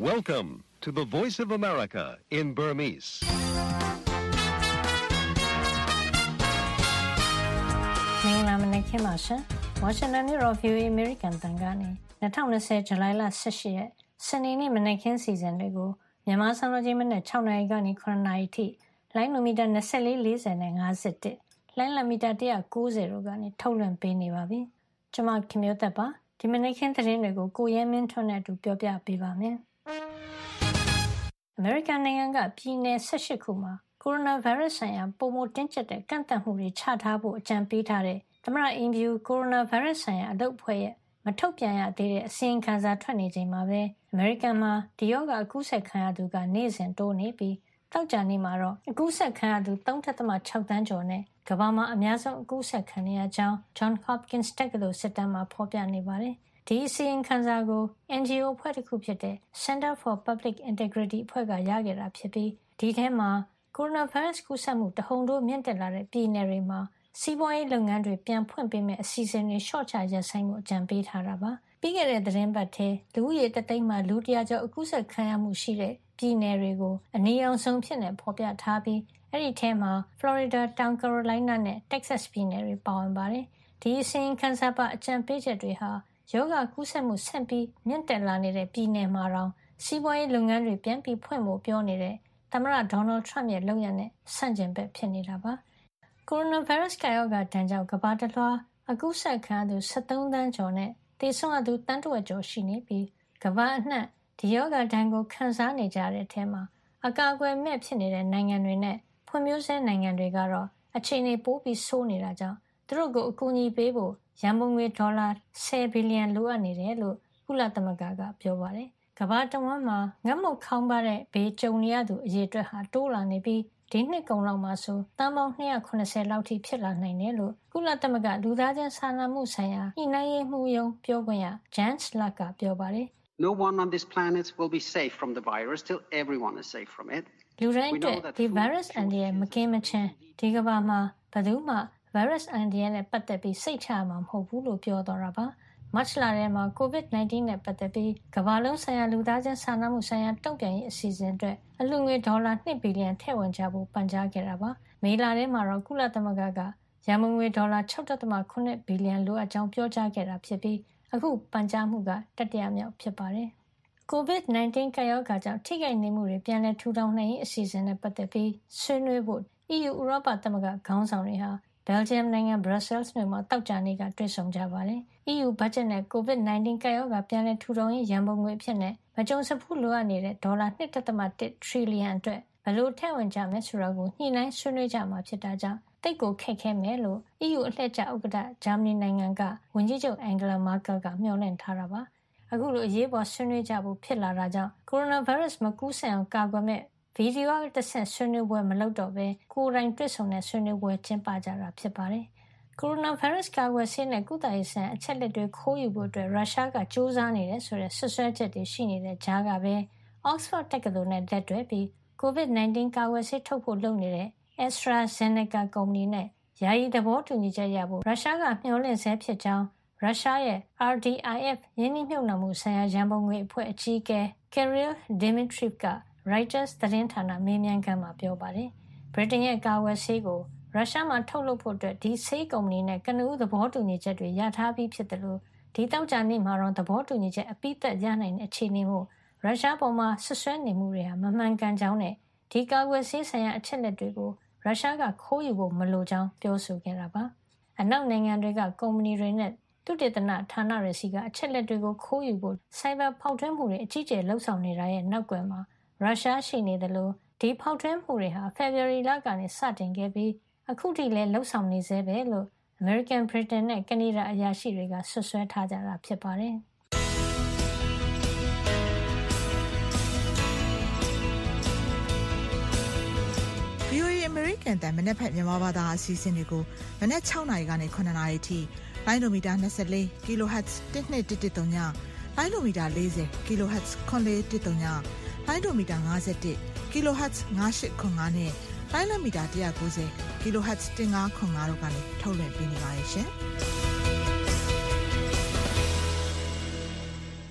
Welcome to the Voice of America in Burmese. ။မင်္ဂလာမနက်ခင်းပါရှင်။ Washingtonမြို့တော် VOA American တန်ကနေ2020 ဇူလိုင်လ18ရက်စနေနေ့မနက်ခင်းစီစဉ်တွေကိုမြန်မာစံတော်ချိန်မနက်6နာရီကနေ9နာရီထိလိုင်းနိုမီတာ2440နဲ့51လိုင်းလမီတာ190တို့ကနေထုတ်လွှင့်ပေးနေပါပြီ။ကျွန်မခင်မျိုးသက်ပါဒီမနက်ခင်းသတင်းတွေကိုကိုရဲမင်းထွန်းနဲ့အတူပြောပြပေးပါမယ်။ American နိုင်ငံကပြည်내18ခုမှာကိုရိုနာဗိုင်းရပ်စ်ဆိုင်ရာပုံမတင်းကျပ်တဲ့ကန့်သတ်မှုတွေချထားဖို့အကြံပေးထားတဲ့သမ္မတအင်ဖြူကိုရိုနာဗိုင်းရပ်စ်ဆိုင်ရာအလုပ်အဖွဲ့ရဲ့မထုတ်ပြန်ရသေးတဲ့အစီရင်ခံစာထွက်နေချိန်မှာပဲ American မှာဒီရောဂါအကူးစက်ခံရသူကနေ့စဉ်တိုးနေပြီးတောက်ကြနေ့မှာတော့အကူးစက်ခံရသူ 3.6 သန်းကျော်နဲ့ကမ္ဘာမှာအများဆုံးအကူးစက်ခံရကြောင်း John Hopkins တက္ကသိုလ်စစ်တမ်းမှာဖော်ပြနေပါတယ်။ဒီအစီရင်ခံစာကို NGO အဖွဲ့တစ်ခုဖြစ်တဲ့ Center for Public Integrity အဖွဲ့ကရခဲ့တာဖြစ်ပြီးဒီထဲမှာကိုရိုနာဗိုင်းရပ်စ်ကူးစက်မှုတဟုန်ထိုးမြင့်တက်လာတဲ့ပြည်နယ်တွေမှာစီးပွားရေးလုပ်ငန်းတွေပြန်ဖွင့်ပေးမဲ့အစီအစဉ်တွေလျှော့ချရပ်ဆိုင်းမှုအကြံပေးထားတာပါ။ပြီးခဲ့တဲ့သတင်းပတ်ထဲလူဦးရေတသိန်းမှာလူ100ကျော်အကူးစက်ခံရမှုရှိတဲ့ပြည်နယ်တွေကိုအနည်းအောင်ဆုံးဖြစ်နေဖော်ပြထားပြီးအဲ့ဒီထဲမှာ Florida, တောင် Carolina နဲ့ Texas ပြည်နယ်တွေပါဝင်ပါတယ်။ဒီအစီရင်ခံစာပါအကြံပေးချက်တွေဟာယောဂကူးစက်မှုဆက်ပြီးမြင့်တက်လာနေတဲ့ပြည်နယ်မှာတော့စီးပွားရေးလုပ်ငန်းတွေပြန်ပြီးဖွင့်ဖို့ပြောနေတဲ့သမ္မတဒေါ်နယ်ထရမ့်ရဲ့လုပ်ရပ်နဲ့ဆန့်ကျင်ဘက်ဖြစ်နေတာပါ။ကိုရိုနာဗိုင်းရပ်စ်ကပ်ရောဂါဒဏ်ကြောင့်ကမ္ဘာတလွှားအကူးစက်ခံရသူ73သန်းကျော်နဲ့သေဆုံးသူတန်းတဝက်ကျော်ရှိနေပြီးကမ္ဘာအနှံ့ဒီရောဂါဒဏ်ကိုခံစားနေကြတဲ့အထဲမှာအကာအကွယ်မဲ့ဖြစ်နေတဲ့နိုင်ငံတွေနဲ့ဖွံ့ဖြိုးဆဲနိုင်ငံတွေကတော့အခြေအနေပိုပြီးဆိုးနေတာကြောင့်သူတို့ကိုအကူအညီပေးဖို့ရန်ပုံငွေဒေါ်လာ10ဘီလီယံလိုအပ်နေတယ်လို့ကုလသမဂ္ဂကပြောပါတယ်။ကမ္ဘာတဝန်းမှာငတ်မုတ်ခေါင်းပါတဲ့ဘေးကြုံနေရသူအရေအတွက်ဟာတိုးလာနေပြီးဒီနှစ်ကုန်လောက်မှာဆိုတန်ပေါင်း290လောက်ထိဖြစ်လာနိုင်တယ်လို့ကုလသမဂ္ဂလူသားချင်းစာနာမှုဆိုင်ရာညှိနှိုင်းရေးမှူးရုံးပြောခွင့်ရ Jens Laerke ကပြောပါတယ် No one on this planet will be safe from the virus till everyone is safe from it. လူတိုင်းအတွက်ဒီ virus အန္တရာယ်မကင်းမချင်းဒီကမ္ဘာမှာဘယ်သူမှ virus အန္တရာယ်နဲ့ပတ်သက်ပြီးစိတ်ချရမှာမဟုတ်ဘူးလို့ပြောသွားတာပါ။မတ်လထဲမှာ COVID-19 နဲ့ပတ်သက်ပြီးကမ္ဘာလုံးဆိုင်ရာလူသားချင်းစာနာမှုဆိုင်ရာတုံ့ပြန်ရေးအစီအစဉ်အတွက်အလှူငွေဒေါ်လာ2ဘီလီယံထည့်ဝင်ကြဖို့ပန်ကြားခဲ့တာပါ။မေလထဲမှာတော့ကုလသမဂ္ဂကရန်ပုံငွေဒေါ်လာ 6.8 ဘီလီယံလိုအပ်ကြောင်းပြောကြားခဲ့တာဖြစ်ပြီးအခုပန်ကြားမှုကတတိယမြောက်ဖြစ်ပါတယ်။ COVID-19 ကပ်ရောဂါကြောင့်ထိခိုက်နေမှုတွေပြန်လည်ထူထောင်နိုင်ရေးအစီအစဉ်နဲ့ပတ်သက်ပြီးဆွေးနွေးဖို့ EU ဥရောပသမဂ္ဂခေါင်းဆောင်တွေဟာBelgium နိုင်ငံ Brussels မြို့မှာတောက်ကြနေ့ကတွေ့ဆုံကြပါတယ်။ EU ဘတ်ဂျက်နဲ့ COVID-19 ကပ်ရောဂါပြန်လည်ထူထောင်ရေးရန်ပုံငွေအဖြစ်နဲ့မကြုံစဖူးလိုအပ်နေတဲ့ဒေါ်လာ 2.1 ထရီလီယံအတွက်ဘယ်လိုထည့်ဝင်ကြမယ်ဆိုတာကိုညှိနှိုင်းဆွေးနွေးကြမှာဖြစ်တာကြောင့်တိတ်ကိုခက်ခဲမယ်လို့ EU အလှည့်ကျဥက္ကဋ္ဌဂျာမနီနိုင်ငံကဝန်ကြီးချုပ် Angela Merkel ကမျှော်လင့်ထားတာပါ။အခုလိုအရေးပေါ်ဆွေးနွေးကြဖို့ဖြစ်လာတာကြောင့်ကိုရိုနာဗိုင်းရပ်စ်မကူးစက်အောင်ကာကွယ်မဲ့ဗီဒီယိုကတစ်ဆင့်ဆွေးနွေးပွဲမလုပ်တော့ဘဲကိုယ်တိုင်တွေ့ဆုံတဲ့ဆွေးနွေးပွဲကျင်းပကြတာဖြစ်ပါတယ်။ကိုရိုနာဗိုင်းရပ်စ်ကာကွယ်ဆေးနဲ့ကုသရေးဆိုင်ရာအချက်လက်တွေခိုးယူဖို့အတွက်ရုရှားကစူးစမ်းနေတယ်ဆိုတဲ့ဆွဆွဲချက်တွေရှိနေတဲ့ကြားကပဲ Oxford တက္ကသိုလ်နဲ့လက်တွဲပြီး COVID-19 ကာကွယ်ဆေးထုတ်ဖို့လုပ်နေတဲ့ AstraZeneca ကုမ္ပဏီနဲ့ယာယီသဘောတူညီချက်ရဖို့ရုရှားကမျှော်လင့်ဆဲဖြစ်ကြောင်းရုရှားရဲ့ RDIF ရင်းနှီးမြှုပ်နှံမှုဆိုင်ရာရန်ပုံငွေအဖွဲ့အကြီးအကဲ Kirill Dmitriev ကReuters သတင်းဌာနမေးမြန်းခန်းမှာပြောပါတယ်။ဗြိတိန်ရဲ့ကာကွယ်ဆေးကိုရုရှားမှာထုတ်လုပ်ဖို့အတွက်ဒီဆေးကုမ္ပဏီနဲ့ကနဦးသဘောတူညီချက်တွေရထားပြီးဖြစ်တယ်လို့ဒီတောက်ကြနေ့မှာတော့သဘောတူညီချက်အပိသက်ရနိုင်တဲ့အခြေအနေမို့ရုရှားပေါ်မှာဆွဆွဲနေမှုတွေဟာမမှန်ကန်ကြောင်းနဲ့ဒီကာကွယ်ဆေးဆိုင်ရာအချက်လက်တွေကိုရုရှားကခိုးယူဖို့မလိုကြောင်းပြောဆိုခဲ့တာပါ။အနောက်နိုင်ငံတွေကကုမ္ပဏီတွေနဲ့သုတေသနဌာနတွေစီကအချက်လက်တွေကိုခိုးယူဖို့စိုက်ဘာဖောက်ထွင်းမှုတွေအကြီးကျယ်လှုပ်ဆောင်နေတာရဲ့နောက်ကွယ်မှာရုရှားရှိနေတယ်လို့ဒီဖောက်ထွင်းမှုတွေဟာ February လကနေစတင်ခဲ့ပြီးအခုထိလည်းလှုပ်ဆောင်နေသေးပဲလို့ American, Britain နဲ့ Canada အရာရှိတွေကဆွဆွဲထားကြတာဖြစ်ပါတယ်။ VOA American တန်မနေ့ဖက်မြန်မာဘာသာအစီအစဉ်တွေကိုမနေ့6နာရီကနေ9နာရီထိလိုင်းဒိုမီတာ24 kHz 1213ညလိုင်းဒိုမီတာ40 kHz 9413ညလိုင်းဒိုမီတာ51 kHz 9805နဲ့လိုင်းလမီတာ190 kHz 1505တို့ကနေထုတ်လွှင့်ပေးနေပါတယ်ရှင်။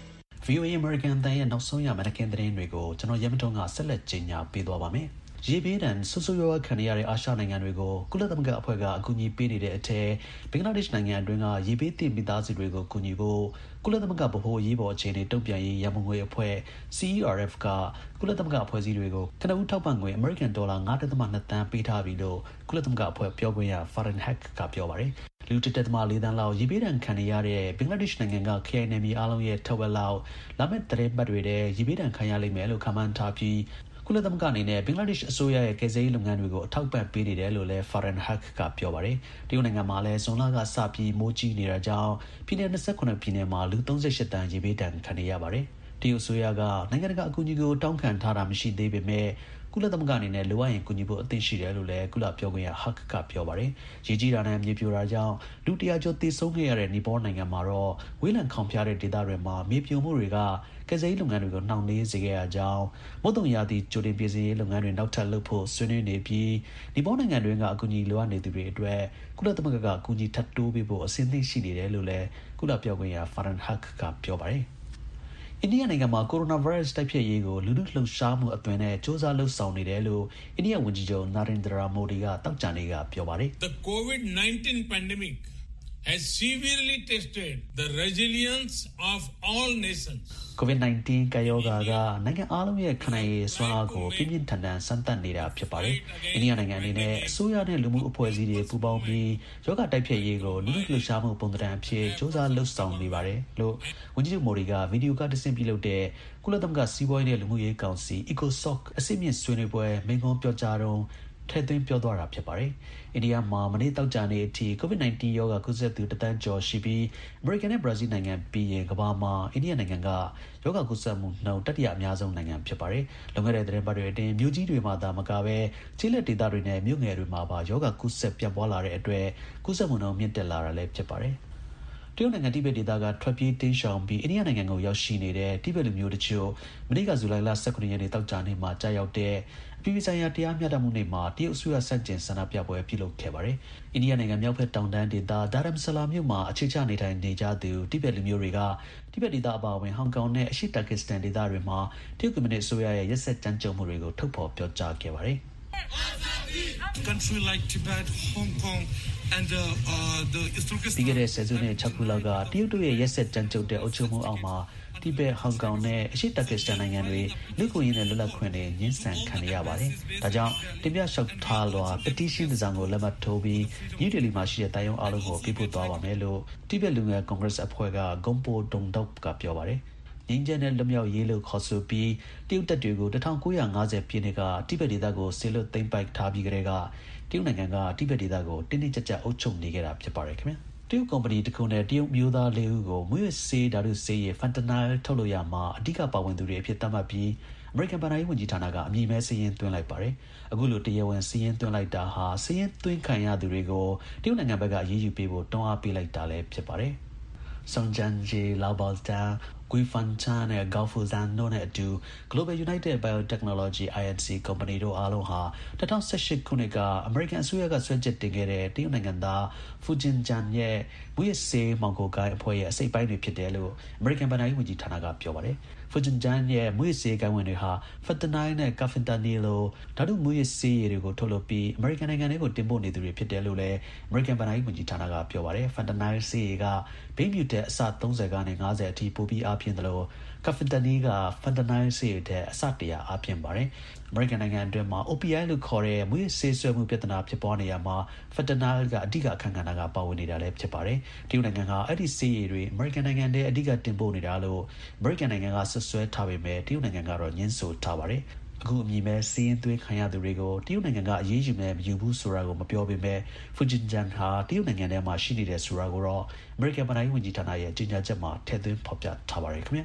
VOA American တန်ရဲ့နောက်ဆုံးရမနက်ခင်းသတင်းတွေကိုကျွန်တော်ရဲမထုံးကဆက်လက်ကြီးညာပေးသွားပါမယ်။ရေဘေးဒဏ်ဆူဆူရွားခံရတဲ့အာရှနိုင်ငံတွေကိုကုလသမဂ္ဂအဖွဲ့ကအကူအညီပေးနေတဲ့အထက်ဘင်္ဂလားဒေ့ရှ်နိုင်ငံအတွင်းကရေဘေးသင့်မိသားစုတွေကိုကူညီဖို့ကုလသမဂ္ဂဗဟိုရေးပေါ်အခြေအနေတုံ့ပြန်ရေးရန်ပုံငွေအဖွဲ့ CERF ကကုလသမဂ္ဂအဖွဲ့အစည်းတွေကိုကနဦးထောက်ပံ့ငွေအမေရိကန်ဒေါ်လာ 9.2 သန်းပေးထားပြီလို့ကုလသမဂ္ဂအဖွဲ့ပြောခွင့်ရ Farhan Haq ကပြောပါတယ်။လူ1.4 သန်းလောက်ရေဘေးဒဏ်ခံရတဲ့ဘင်္ဂလားဒေ့ရှ်နိုင်ငံကခရိုင်နယ်မြေအားလုံးရဲ့ထက်ဝက်လောက်လာမယ့်သတင်းပတ်တွေထဲရေဘေးဒဏ်ခံရလိမ့်မယ်လို့ခန့်မှန်းထားပြီးကုလသမဂ္ဂအနေနဲ့ဘင်္ဂလားဒေ့ရှ်အစိုးရရဲ့ကယ်ဆယ်ရေးလုပ်ငန်းတွေကိုအထောက်ပံ့ပေးနေတယ်လို့လည်း Farhan Haq ကပြောပါတယ်။တရုတ်နိုင်ငံမှာလည်းဇွန်လကစပြီးမိုးကြီးနေတာကြောင့်ပြည်နယ်28ပြည်နယ်မှာလူ38တန်းရေဘေးဒဏ်ခံနေရပါတယ်။တရုတ်အစိုးရကနိုင်ငံတကာအကူအညီကိုတောင်းခံထားတာမရှိသေးပေမဲ့ကုလသမဂ္ဂအနေနဲ့လိုအပ်ရင်ကူညီဖို့အသင့်ရှိတယ်လို့လည်းကုလပြောခွင့်ရ Haq ကပြောပါတယ်။ရေကြီးတာနဲ့မြေပြိုတာကြောင့်လူ100ကျော်သေဆုံးခဲ့ရတဲ့နီပေါနိုင်ငံမှာတော့ဝေးလံခေါင်ဖျားတဲ့ဒေသတွေမှာမြေပြိုမှုတွေကကယ်ဆယ်ရေးလုပ်ငန်းတွေကိုနှောင့်နှေးစေခဲ့ရကြောင်းမုတ်တုံရာသီကြိုတင်ပြင်ဆင်ရေးလုပ်ငန်းတွေနောက်ထပ်လုပ်ဖို့ဆွေးနွေးနေပြီးနီပေါနိုင်ငံတွင်းကအကူအညီလိုအပ်နေသူတွေအတွက်ကုလသမဂ္ဂကအကူအညီထပ်တိုးပေးဖို့အဆင်သင့်ရှိနေတယ်လို့လည်းကုလပြောခွင့်ရ Farhan Haq ကပြောပါတယ်။အိန္ဒိယနိုင်ငံမှာကိုရိုနာဗိုင်းရပ်စ်တိုက်ဖျက်ရေးကိုလူထုလှုပ်ရှားမှုအသွင်နဲ့စ조사လှုပ်ဆောင်နေတယ်လို့အိန္ဒိယဝန်ကြီးချုပ် Narendra Modi ကတောက်ကြနေကပြောပါတယ်။ The COVID-19 pandemic has severely tested the resilience of all nations. COVID-19 ကပ်ရောဂါကနိုင်ငံအားလုံးရဲ့ခန္ဓာရည်စွမ်းအားကိုပြင်းပြင်းထန်ထန်စမ်းသပ်နေတာဖြစ်ပါတယ်။အိန္ဒိယနိုင်ငံအနေနဲ့အစိုးရနဲ့လူမှုအဖွဲ့အစည်းတွေပူးပေါင်းပြီးရောဂါတိုက်ဖျက်ရေးကိုလူထုလှုပ်ရှားမှုပုံစံအဖြစ်စ조사လှုပ်ဆောင်နေပါတယ်လို့ဝန်ကြီးချုပ်မိုဒီကဗီဒီယိုကတဆင့်ပြုလုပ်တဲ့ကုလသမဂ္ဂစီးပွားရေးနဲ့လူမှုရေးကောင်စီ ECOSOC အစိမ့်မြင့်ဆွေးနွေးပွဲမိန့်ခွန်းပြောကြားတော့ထည့်သွင်းပြောသွားတာဖြစ်ပါတယ်။အိန္ဒိယမှာမနေ့တောက်ကြနေအထိ COVID-19 ရောဂါကူးစက်သူ1 သန်းကျော်ရှိပြီးအမေရိကန်နဲ့ဘရာဇီးနိုင်ငံပြီးရင်ကမ္ဘာမှာအိန္ဒိယနိုင်ငံကရောဂါကူးစက်မှုနှုန်းတတိယအများဆုံးနိုင်ငံဖြစ်ပါတယ်။လွန်ခဲ့တဲ့သတင်းပတ်တွေအတွင်းမြို့ကြီးတွေမှာသာမကပဲကျေးလက်ဒေသတွေနဲ့မြို့ငယ်တွေမှာပါရောဂါကူးစက်ပြန့်ပွားလာတဲ့အတွက်ကူးစက်မှုနှုန်းမြင့်တက်လာတာလည်းဖြစ်ပါတယ်။တရုတ်နိုင်ငံတိဘက်ဒေသကထွက်ပြေးတင်းရှောင်ပြီးအိန္ဒိယနိုင်ငံကိုရောက်ရှိနေတဲ့တိဘက်လူမျိုးတချို့မနေ့ကဇူလိုင်လ19ရက်နေ့တောက်ကြနေ့မှာကြာရောက်တဲ့အပြည်ပြည်ဆိုင်ရာတရားမျှတမှုနေ့မှာတရုတ်အစိုးရစတင်ဆန္ဒပြပွဲပြုလုပ်ခဲ့ပါတယ်။အိန္ဒိယနိုင်ငံမြောက်ဘက်တောင်တန်းဒေသဒါရမ်ဆလာမြို့မှာအခြေချနေထိုင်နေကြသူတိဘက်လူမျိုးတွေကတိဘက်ဒေသအပါအဝင်ဟောင်ကောင်နဲ့အရှေ့တာကစ္စတန်ဒေသတွေမှာတရုတ်ကွန်မြူနစ်အစိုးရရဲ့ရက်စက်ကြမ်းကြုတ်မှုတွေကိုထုတ်ဖော်ပြောကြားခဲ့ပါတယ်။ Country like Tibet, Hong Kong and the ဒီကနေ့ဆယ်စုနှစ်6ခုလောက်ကတရုတ်တို့ရဲ့ရက်စက်ကြမ်းကြုတ်တဲ့အုပ်ချုပ်မှုအောက်မှာတိဘက်ဟောင်ကောင်နဲ့အရှေ့တာကစ္စတန်နိုင်ငံတွေလူ့ကိုယ်ရေးနဲ့လွတ်လပ်ခွင့်တွေညှဉ်းဆန်ခံရပါတယ်။ဒါကြောင့်တင်ပြလျှောက်ထားလွှာ petition တစ်စောင်ကိုလက်မှတ်ထိုးပြီးနယူးဒေလီမှာရှိတဲ့တိုင်းရုံးအားလုံးကိုပြပို့သွားပါမယ်လို့တိဘက်လူငယ်ကွန်ဂရက်အဖွဲ့ကဂုံပိုဒုံဒေါက်ကပြောပါတယ်။ငင်းကျန်းတဲ့လွတ်မြောက်ရေးလို့ခေါ်ဆိုပြီးတရုတ်တပ်တွေကို1950ပြည့်နှစ်ကတိဘက်ဒေသကိုဆေလွတ်သိမ်းပိုက်ထားပြီးကတည်းကတရုတ်နိုင်ငံကတိဘက်ဒေသကိုတင်းတင်းကြပ်ကြပ်အုပ်ချုပ်နေခဲ့တာဖြစ်ပါတယ်ခင်ဗျာ။တရုတ်ကုမ္ပဏီတစ်ခုနဲ့တရုတ်မျိုးသား4ဦးကိုမွေးဆေးဓာတုဆေးရည် fentanyl ထုတ်လို့ရမှာအဓိကပါဝင်သူတွေအဖြစ်သတ်မှတ်ပြီးအမေရိကန်ဗဏ္ဍာရေးဝန်ကြီးဌာနကအမည်မဲစာရင်းသွင်းလိုက်ပါတယ်။အခုလိုတရားဝင်စာရင်းသွင်းလိုက်တာဟာစာရင်းသွင်းခံရသူတွေကိုတရုတ်နိုင်ငံဘက်ကအရေးယူပေးဖို့တွန်းအားပေးလိုက်တာလည်းဖြစ်ပါတယ်။ Song Jianji, Lao Baotan, Gui Fanchan နဲ့ Gao Fuzan တို့နဲ့အတူ Global United Biotechnology INC ကုမ္ပဏီတို့အားလုံးဟာ2018ခုနှစ်ကအမေရိကန်အစိုးရကဆွဲချက်တင်ခဲ့တဲ့တရုတ်နိုင်ငံသား Fujin Jian ရဲ့မွေးဆေးမောင်ကိုကိုင်းအဖွဲ့ရဲ့အစိပ်ပိုင်းတွေဖြစ်တယ်လို့အမေရိကန်ဗဏ္ဍာရေးဝန်ကြီးဌာနကပြောပါတယ်။ Fujin Jian ရဲ့မွေးဆေးကိုင်းဝင်တွေဟာ fentanyl နဲ့ carfentanil လို့ဓာတုမွေးဆေးရည်တွေကိုထုတ်လုပ်ပြီးအမေရိကန်နိုင်ငံတွေကိုတင်ပို့နေသူတွေဖြစ်တယ်လို့လည်းအမေရိကန်ဗဏ္ဍာရေးဝန်ကြီးဌာနကပြောပါတယ်။ fentanyl ဆေးရည်ကဘိန်းမြူတဲ့အဆ30ကနေ50အထိပိုပြီးအားဖြင့်တယ်လို့carfentanil က fentanyl ဆေးရည်တဲ့အဆ100အားဖြင့်ပါတယ်။အမေရိကန်နိုင်ငံအတွင်းမှာ OPI လို့ခေါ်တဲ့မွေးဆေးဆွဲမှုပြဿနာဖြစ်ပွားနေရမှာ fentanyl ကအဓိကအခန်းကဏ္ဍကပါဝင်နေတာလည်းဖြစ်ပါတယ်။တရုတ်နိုင်ငံကအဲ့ဒီဆေးရည်တွေအမေရိကန်နိုင်ငံထဲအဓိကတင်ပို့နေတာလို့အမေရိကန်နိုင်ငံကဆွဆွဲထားပေမဲ့တရုတ်နိုင်ငံကတော့ညှင်းဆိုထားပါတယ်။အခုအမည်မဲစီးရင်သွေးခံရသူတွေကိုတရုတ်နိုင်ငံကအရေးယူမယ်မယူဘူးဆိုတာကိုမပြောပေမဲ့ Fujin Jian ဟာတရုတ်နိုင်ငံထဲမှာရှိနေတဲ့ဆိုတာကိုတော့အမေရိကန်ဗဏ္ဍာရေးဝန်ကြီးဌာနရဲ့ကြေညာချက်မှာထည့်သွင်းဖော်ပြထားပါတယ်ခင်ဗျာ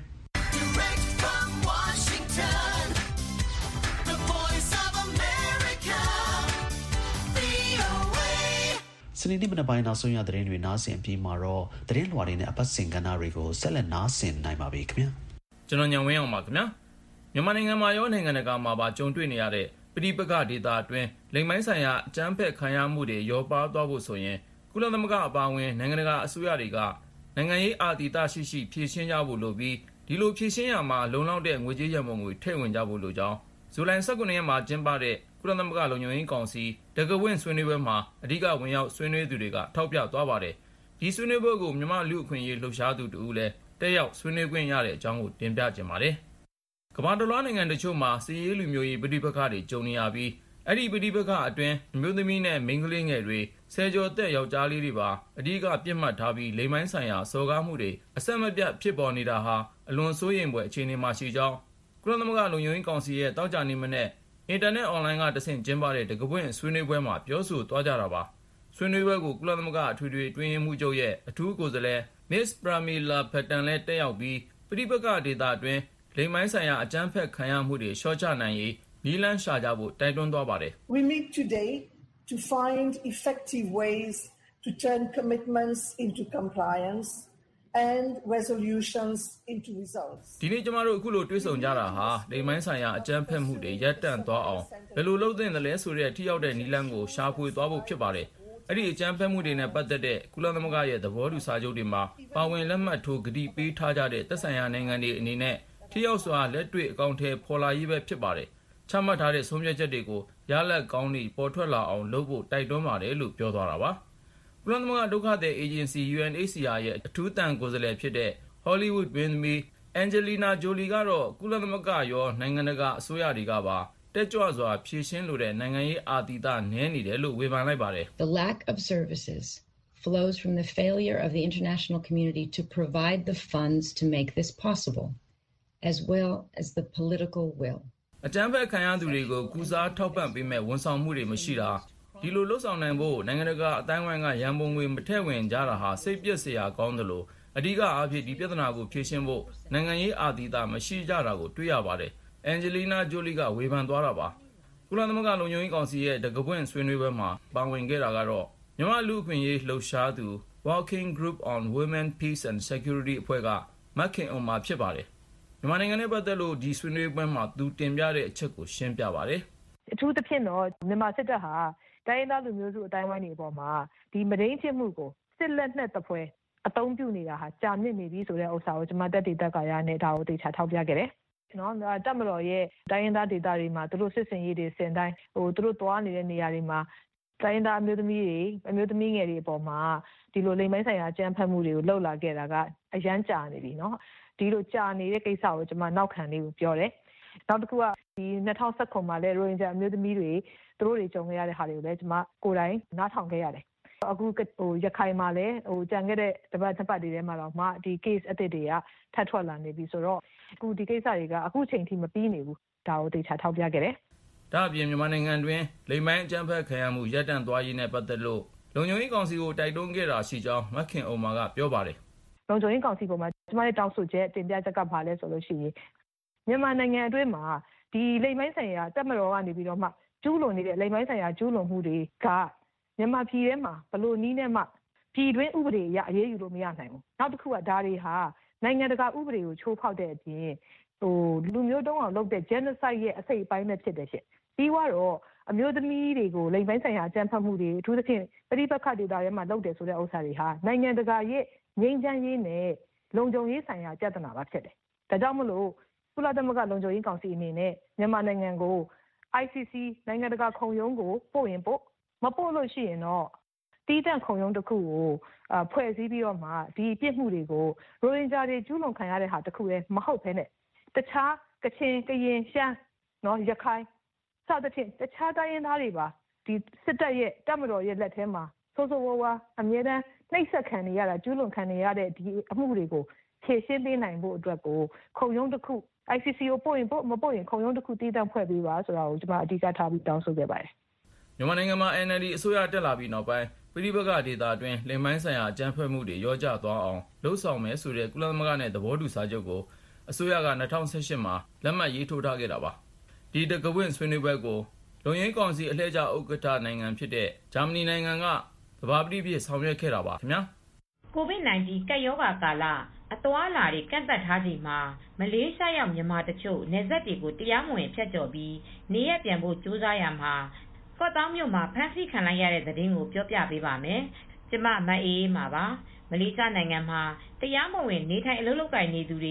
စနေနေ့မနက်ပိုင်းနောက်ဆုံးရသတင်းတွေနားဆင်ပြီးမှာတော့သတင်းလွှာတွေနဲ့အပတ်စဉ်ကဏ္ဍတွေကိုဆက်လက်နားဆင်နိုင်ပါပြီခင်ဗျာကျွန်တော်ညံဝင်းအောင်ပါခင်ဗျာမြန်မာနိုင်ငံမှာရောနိုင်ငံတကာမှာပါကြုံတွေ့နေရတဲ့ပဋိပက္ခဒေသအတွင်းလိမ်မိုင်းဆိုင်ရာအကြမ်းဖက်ခံရမှုတွေရောပါသွားဖို့ဆိုရင်ကုလသမဂ္ဂအပါအဝင်နိုင်ငံတကာအစိုးရတွေကနိုင်ငံရေးအာဏာရှိရှိဖြည့်ရှင်းကြဖို့လိုပြီးဒီလိုဖြည့်ရှင်းရမှာလုံလောက်တဲ့ငွေကြေးရမုံကိုထည့်ဝင်ကြဖို့လိုကြောင်းဇူလိုင်19ရက်မှာကျင်းပတဲ့ကုလသမဂ္ဂလုံခြုံရေးကောင်စီတကဝင့်ဆွေးနွေးပွဲမှာအဓိကဝင်ရောက်ဆွေးနွေးသူတွေကထောက်ပြသွားပါတယ်ဒီဆွေးနွေးပွဲကိုမြန်မာလူ့အခွင့်အရေးလှုပ်ရှားသူတူဦးလည်းတက်ရောက်ဆွေးနွေးခွင့်ရတဲ့အကြောင်းကိုတင်ပြကြပါတယ်ကမ္ဘာတစ်လွှားနိုင်ငံတချို့မှာစီးရေးလူမျိုးရေးပဋိပက္ခတွေကြုံနေရပြီးအဲ့ဒီပဋိပက္ခအတွင်းအမျိုးသမီးနဲ့မိန်းကလေးငယ်တွေဆယ်ကျော်သက်ယောက်ျားလေးတွေပါအဓိကပြစ်မှတ်ထားပြီးလိင်ပိုင်းဆိုင်ရာစော်ကားမှုတွေအဆက်မပြတ်ဖြစ်ပေါ်နေတာဟာအလွန်စိုးရိမ်ဖွယ်အခြေအနေမှာရှိကြောင်းကုလသမဂ္ဂလုံခြုံရေးကောင်စီရဲ့တောက်ကြနေမနဲ့အင်တာနက်အွန်လိုင်းကတဆင့်ကျင်းပတဲ့တကပွင့်ဆွေးနွေးပွဲမှာပြောဆိုသွားကြတာပါဆွေးနွေးပွဲကိုကုလသမဂ္ဂအထွေထွေအတွင်းရေးမှူးချုပ်ရဲ့အထူးကိုယ်စားလှယ် Ms. Pramila Patten လည်းတက်ရောက်ပြီးပဋိပက္ခဒေသအတွင်းလိင်ပိုင်းဆိုင်ရာအကြမ်းဖက်ခံရမှုတွေလျှော့ချနိုင်ရေးနည်းလမ်းရှာကြဖို့တိုက်တွန်းသွားပါတယ် We meet today to find effective ways to turn commitments into compliance and resolutions into results ဒီနေ့ကျမတို့အခုလိုတွေ့ဆုံကြတာဟာလိင်ပိုင်းဆိုင်ရာအကြမ်းဖက်မှုတွေရပ်တန့်သွားအောင်ဘယ်လိုလုပ်သင့်တယ်လဲဆိုတဲ့ထိရောက်တဲ့နည်းလမ်းကိုရှာဖွေသွားဖို့ဖြစ်ပါတယ်အဲ့ဒီအကြမ်းဖက်မှုတွေနဲ့ပတ်သက်တဲ့ကုလသမဂ္ဂရဲ့သဘောတူစာချုပ်တွေမှာပါဝင်လက်မှတ်ထိုးကတိပေးထားကြတဲ့သက်ဆိုင်ရာနိုင်ငံတွေအနေနဲ့ထိရောက်စွာလက်တွေ့အကောင့်ထဲပေါ်လာရေးပဲဖြစ်ပါတယ်ချမှတ်ထားတဲ့ဆုံးဖြတ်ချက်တွေကိုရလဒ်ကောင်းတွေပေါ်ထွက်လာအောင်လုပ်ဖို့တိုက်တွန်းပါတယ်လို့ပြောသွားတာပါကုလသမဂ္ဂဒုက္ခသည်အေဂျင်စီ UNHCR ရဲ့အထူးတန်ကိုယ်စားလှယ်ဖြစ်တဲ့ Hollywood မင်းသမီး Angelina Jolie ကတော့ကုလသမဂ္ဂရောနိုင်ငံတကာအစိုးရတွေကပါတက်ကြွစွာဖြည့်ရှင်းလိုတဲ့နိုင်ငံရေးအာတိတနည်းနေတယ်လို့ဝေဖန်လိုက်ပါတယ် The lack of services flows from the failure of the international community to provide the funds to make this possible as well as the political will အကြမ်းဖက်ခံရသူတွေကိုကုစားထောက်ပံ့ပေးမဲ့ဝန်ဆောင်မှုတွေမရှိတာဒီလိုလှုပ်ဆောင်နိုင်ဖို့နိုင်ငံတကာအတိုင်းအဝိုင်းကရန်ပုံငွေမထည့်ဝင်ကြတာဟာစိတ်ပျက်စရာကောင်းတယ်လို့အဓိကအားဖြင့်ဒီပြဿနာကိုဖြေရှင်းဖို့နိုင်ငံရေးအာတိတမရှိကြတာကိုတွေ့ရပါတယ်အန်ဂျလီနာဂျိုလီကဝေဖန်သွားတာပါကုလသမဂ္ဂလုံခြုံရေးကောင်စီရဲ့တကပွင့်ဆွေးနွေးပွဲမှာပါဝင်ခဲ့တာကတော့မြန်မာလူ့အခွင့်အရေးလှုပ်ရှားသူ Working Group on Women, Peace and Security အဖွဲ့ကမက်ခင်အောင်မှာဖြစ်ပါတယ်မြန်မာနိုင်ငံနဲ့ပတ်သက်လို့ဒီဆွေးနွေးပွဲမှာသူတင်ပြတဲ့အချက်ကိုရှင်းပြပါတယ်အထူးသဖြင့်တော့မြန်မာစစ်တပ်ဟာတိုင်းရင်းသားလူမျိုးစုအတိုင်းဝိုင်းတွေအပေါ်မှာဒီမဒိန်းဖြစ်မှုကိုစစ်လက်နက်တပွဲအသုံးပြုနေတာဟာကြာမြင့်နေပြီဆိုတဲ့ဥစ္စာကိုကျွန်မတက်တည်တက်ကရနဲ့ဒါကိုတေချာထောက်ပြခဲ့တယ်နော်တပ်မတော်ရဲ့တိုင်းရင်းသားဒေသတွေမှာသူတို့စစ်စင်ရေးတွေစင်တိုင်းသူတို့သွားနေတဲ့နေရာတွေမှာတိုင်းရင်းသားအမျိုးသမီးငယ်တွေအပေါ်မှာဒီလိုလိင်ပိုင်းဆိုင်ရာအကြမ်းဖက်မှုတွေကိုလှုပ်လာခဲ့တာကအရန်ကြာနေပြီနော်ဒီလိုကြာနေတဲ့ကိစ္စကိုကျွန်မနောက်ခံလေးကိုပြောတယ်နောက်တစ်ခုကဒီ2019မှာလဲရိုဟင်ဂျာအမျိုးသမီးတွေသူတို့တွေကြုံခဲ့ရတဲ့ဟာတွေကိုလည်းကျွန်မကိုယ်တိုင်နားထောင်ခဲ့ရတယ်အခုရခိုင်မှာလဲကြံခဲ့တဲ့တပတ်တွေထဲမှာတော့မှဒီ case အသစ်တွေကထပ်ထွက်လာနေပြီဆိုတော့အခုဒီကိစ္စတွေကအခုချိန်ထိမပြီးနေဘူးဒါကိုတေချာထောက်ပြခဲ့တယ်ဒါအပြင်မြန်မာနိုင်ငံတွင်လိင်ပိုင်းအကြမ်းဖက်ခံရမှုရပ်တန့်သွားရေးနဲ့ပတ်သက်လို့လုံခြုံရေးကောင်စီကိုတိုက်တွန်းခဲ့တာရှိကြောင်းမခင်အောင်မာကပြောပါတယ်လုံခြုံရေးကောင်စီပေါ်မှာကျွန်မတို့တောင်းဆိုချက်တင်ပြချက်ကဘာလဲဆိုလို့ရှိရင်မြန်မာနိုင်ငံအတွင်းမှာဒီလိင်ပိုင်းဆိုင်ရာတပ်မတော်ကနေပြီးတော့မှကျူးလွန်နေတဲ့လိင်ပိုင်းဆိုင်ရာကျူးလွန်မှုတွေကမြန်မာပြည်ထဲမှာဘလို့နီးနဲ့မှပြည်တွင်းဥပဒေအရအရေးယူလို့မရနိုင်ဘူးနောက်တစ်ခုကဒါတွေဟာနိုင်ငံတကာဥပဒေကိုချိုးဖောက်တဲ့အပြင်လူမျိုးတုံးအောင်လုပ်တဲ့ genocide ရဲ့အစိတ်အပိုင်းပဲဖြစ်တယ်ရှင့်ပြီးတော့အမျိုးသမီးတွေကိုလိင်ပိုင်းဆိုင်ရာအကြမ်းဖက်မှုတွေအထူးသဖြင့်ပဋိပက္ခဒေသတွေမှာလုပ်တယ်ဆိုတဲ့ဥစ္စာတွေဟာနိုင်ငံတကာရဲ့ငြိမ်းချမ်းရေးနဲ့လုံခြုံရေးဆိုင်ရာပြဿနာပါဖြစ်တယ်ဒါကြောင့်မလို့ကုလသမဂ္ဂလုံခြုံရေးကောင်စီအနေနဲ့မြန်မာနိုင်ငံကို ICC နိုင်ငံတကာခုံရုံးကိုပို့ရင်ပို့မပို့လို့ရှိရင်တော့တီးတန့်ခုံရုံးတစ်ခုကိုဖွဲ့စည်းပြီးတော့မှဒီပြစ်မှုတွေကိုရိုဟင်ဂျာတွေကျူးလွန်ခံရတဲ့ဟာတစ်ခုလည်းမဟုတ်ဘဲနဲ့တခြားကချင်ကရင်ရှမ်းနော်ရခိုင်စသဖြင့်တခြားတိုင်းရင်းသားတွေပါဒီစစ်တပ်ရဲ့တပ်မတော်ရဲ့လက်ထဲမှာဆိုးဆိုးဝါးဝါအမြဲတမ်းနှိပ်စက်ခံနေရတာကျူးလွန်ခံနေရတဲ့ဒီအမှုတွေကိုဖြေရှင်းပေးနိုင်ဖို့အတွက်ကိုခုံရုံးတစ်ခု ICC ကိုပို့ရင်ပို့မပို့ရင်ခုံရုံးတစ်ခုတည်တံ့ဖွဲ့ပေးပါဆိုတာကိုကျွန်မအဓိကထားပြီးတောင်းဆိုခဲ့ပါတယ်မြန်မာနိုင်ငံမှာ NLD အစိုးရတက်လာပြီးနောက်ပိုင်းပဋိပက္ခဒေသအတွင်းလိင်ပိုင်းဆိုင်ရာအကြမ်းဖက်မှုတွေရောကျသွားအောင်လှုံ့ဆော်မယ်ဆိုတဲ့ကုလသမဂ္ဂနဲ့သဘောတူစာချုပ်ကိုအစိုးရက2018မှာလက်မှတ်ရေးထိုးထားခဲ့တာပါဒီတကဝင့်ဆွေးနွေးပွဲကိုလုံခြုံရေးကောင်စီအလှည့်ကျဥက္ကဋ္ဌနိုင်ငံဖြစ်တဲ့ဂျာမနီနိုင်ငံကသဘာပတိဖြစ်ဆောင်ရွက်ခဲ့တာပါခင်ဗျာ COVID-19 ကပ်ရောဂါကာလအသွားအလာတွေကန့်သတ်ထားချိန်မှာမလေးရှားရောက်မြန်မာတချို့နယ်စပ်တွေကိုတရားမဝင်ဖြတ်ကျော်ပြီးနေရပ်ပြန်ဖို့ကြိုးစားရမှာကော့သောင်းမြို့မှာဖမ်းဆီးခံလိုက်ရတဲ့သတင်းကိုပြောပြပေးပါမယ်။ကျမမအေးအေးမှာပါ။မလေးရှားနိုင်ငံမှာတရားမဝင်နေထိုင်အလုပ်လုပ်ကိုင်နေသူတွေ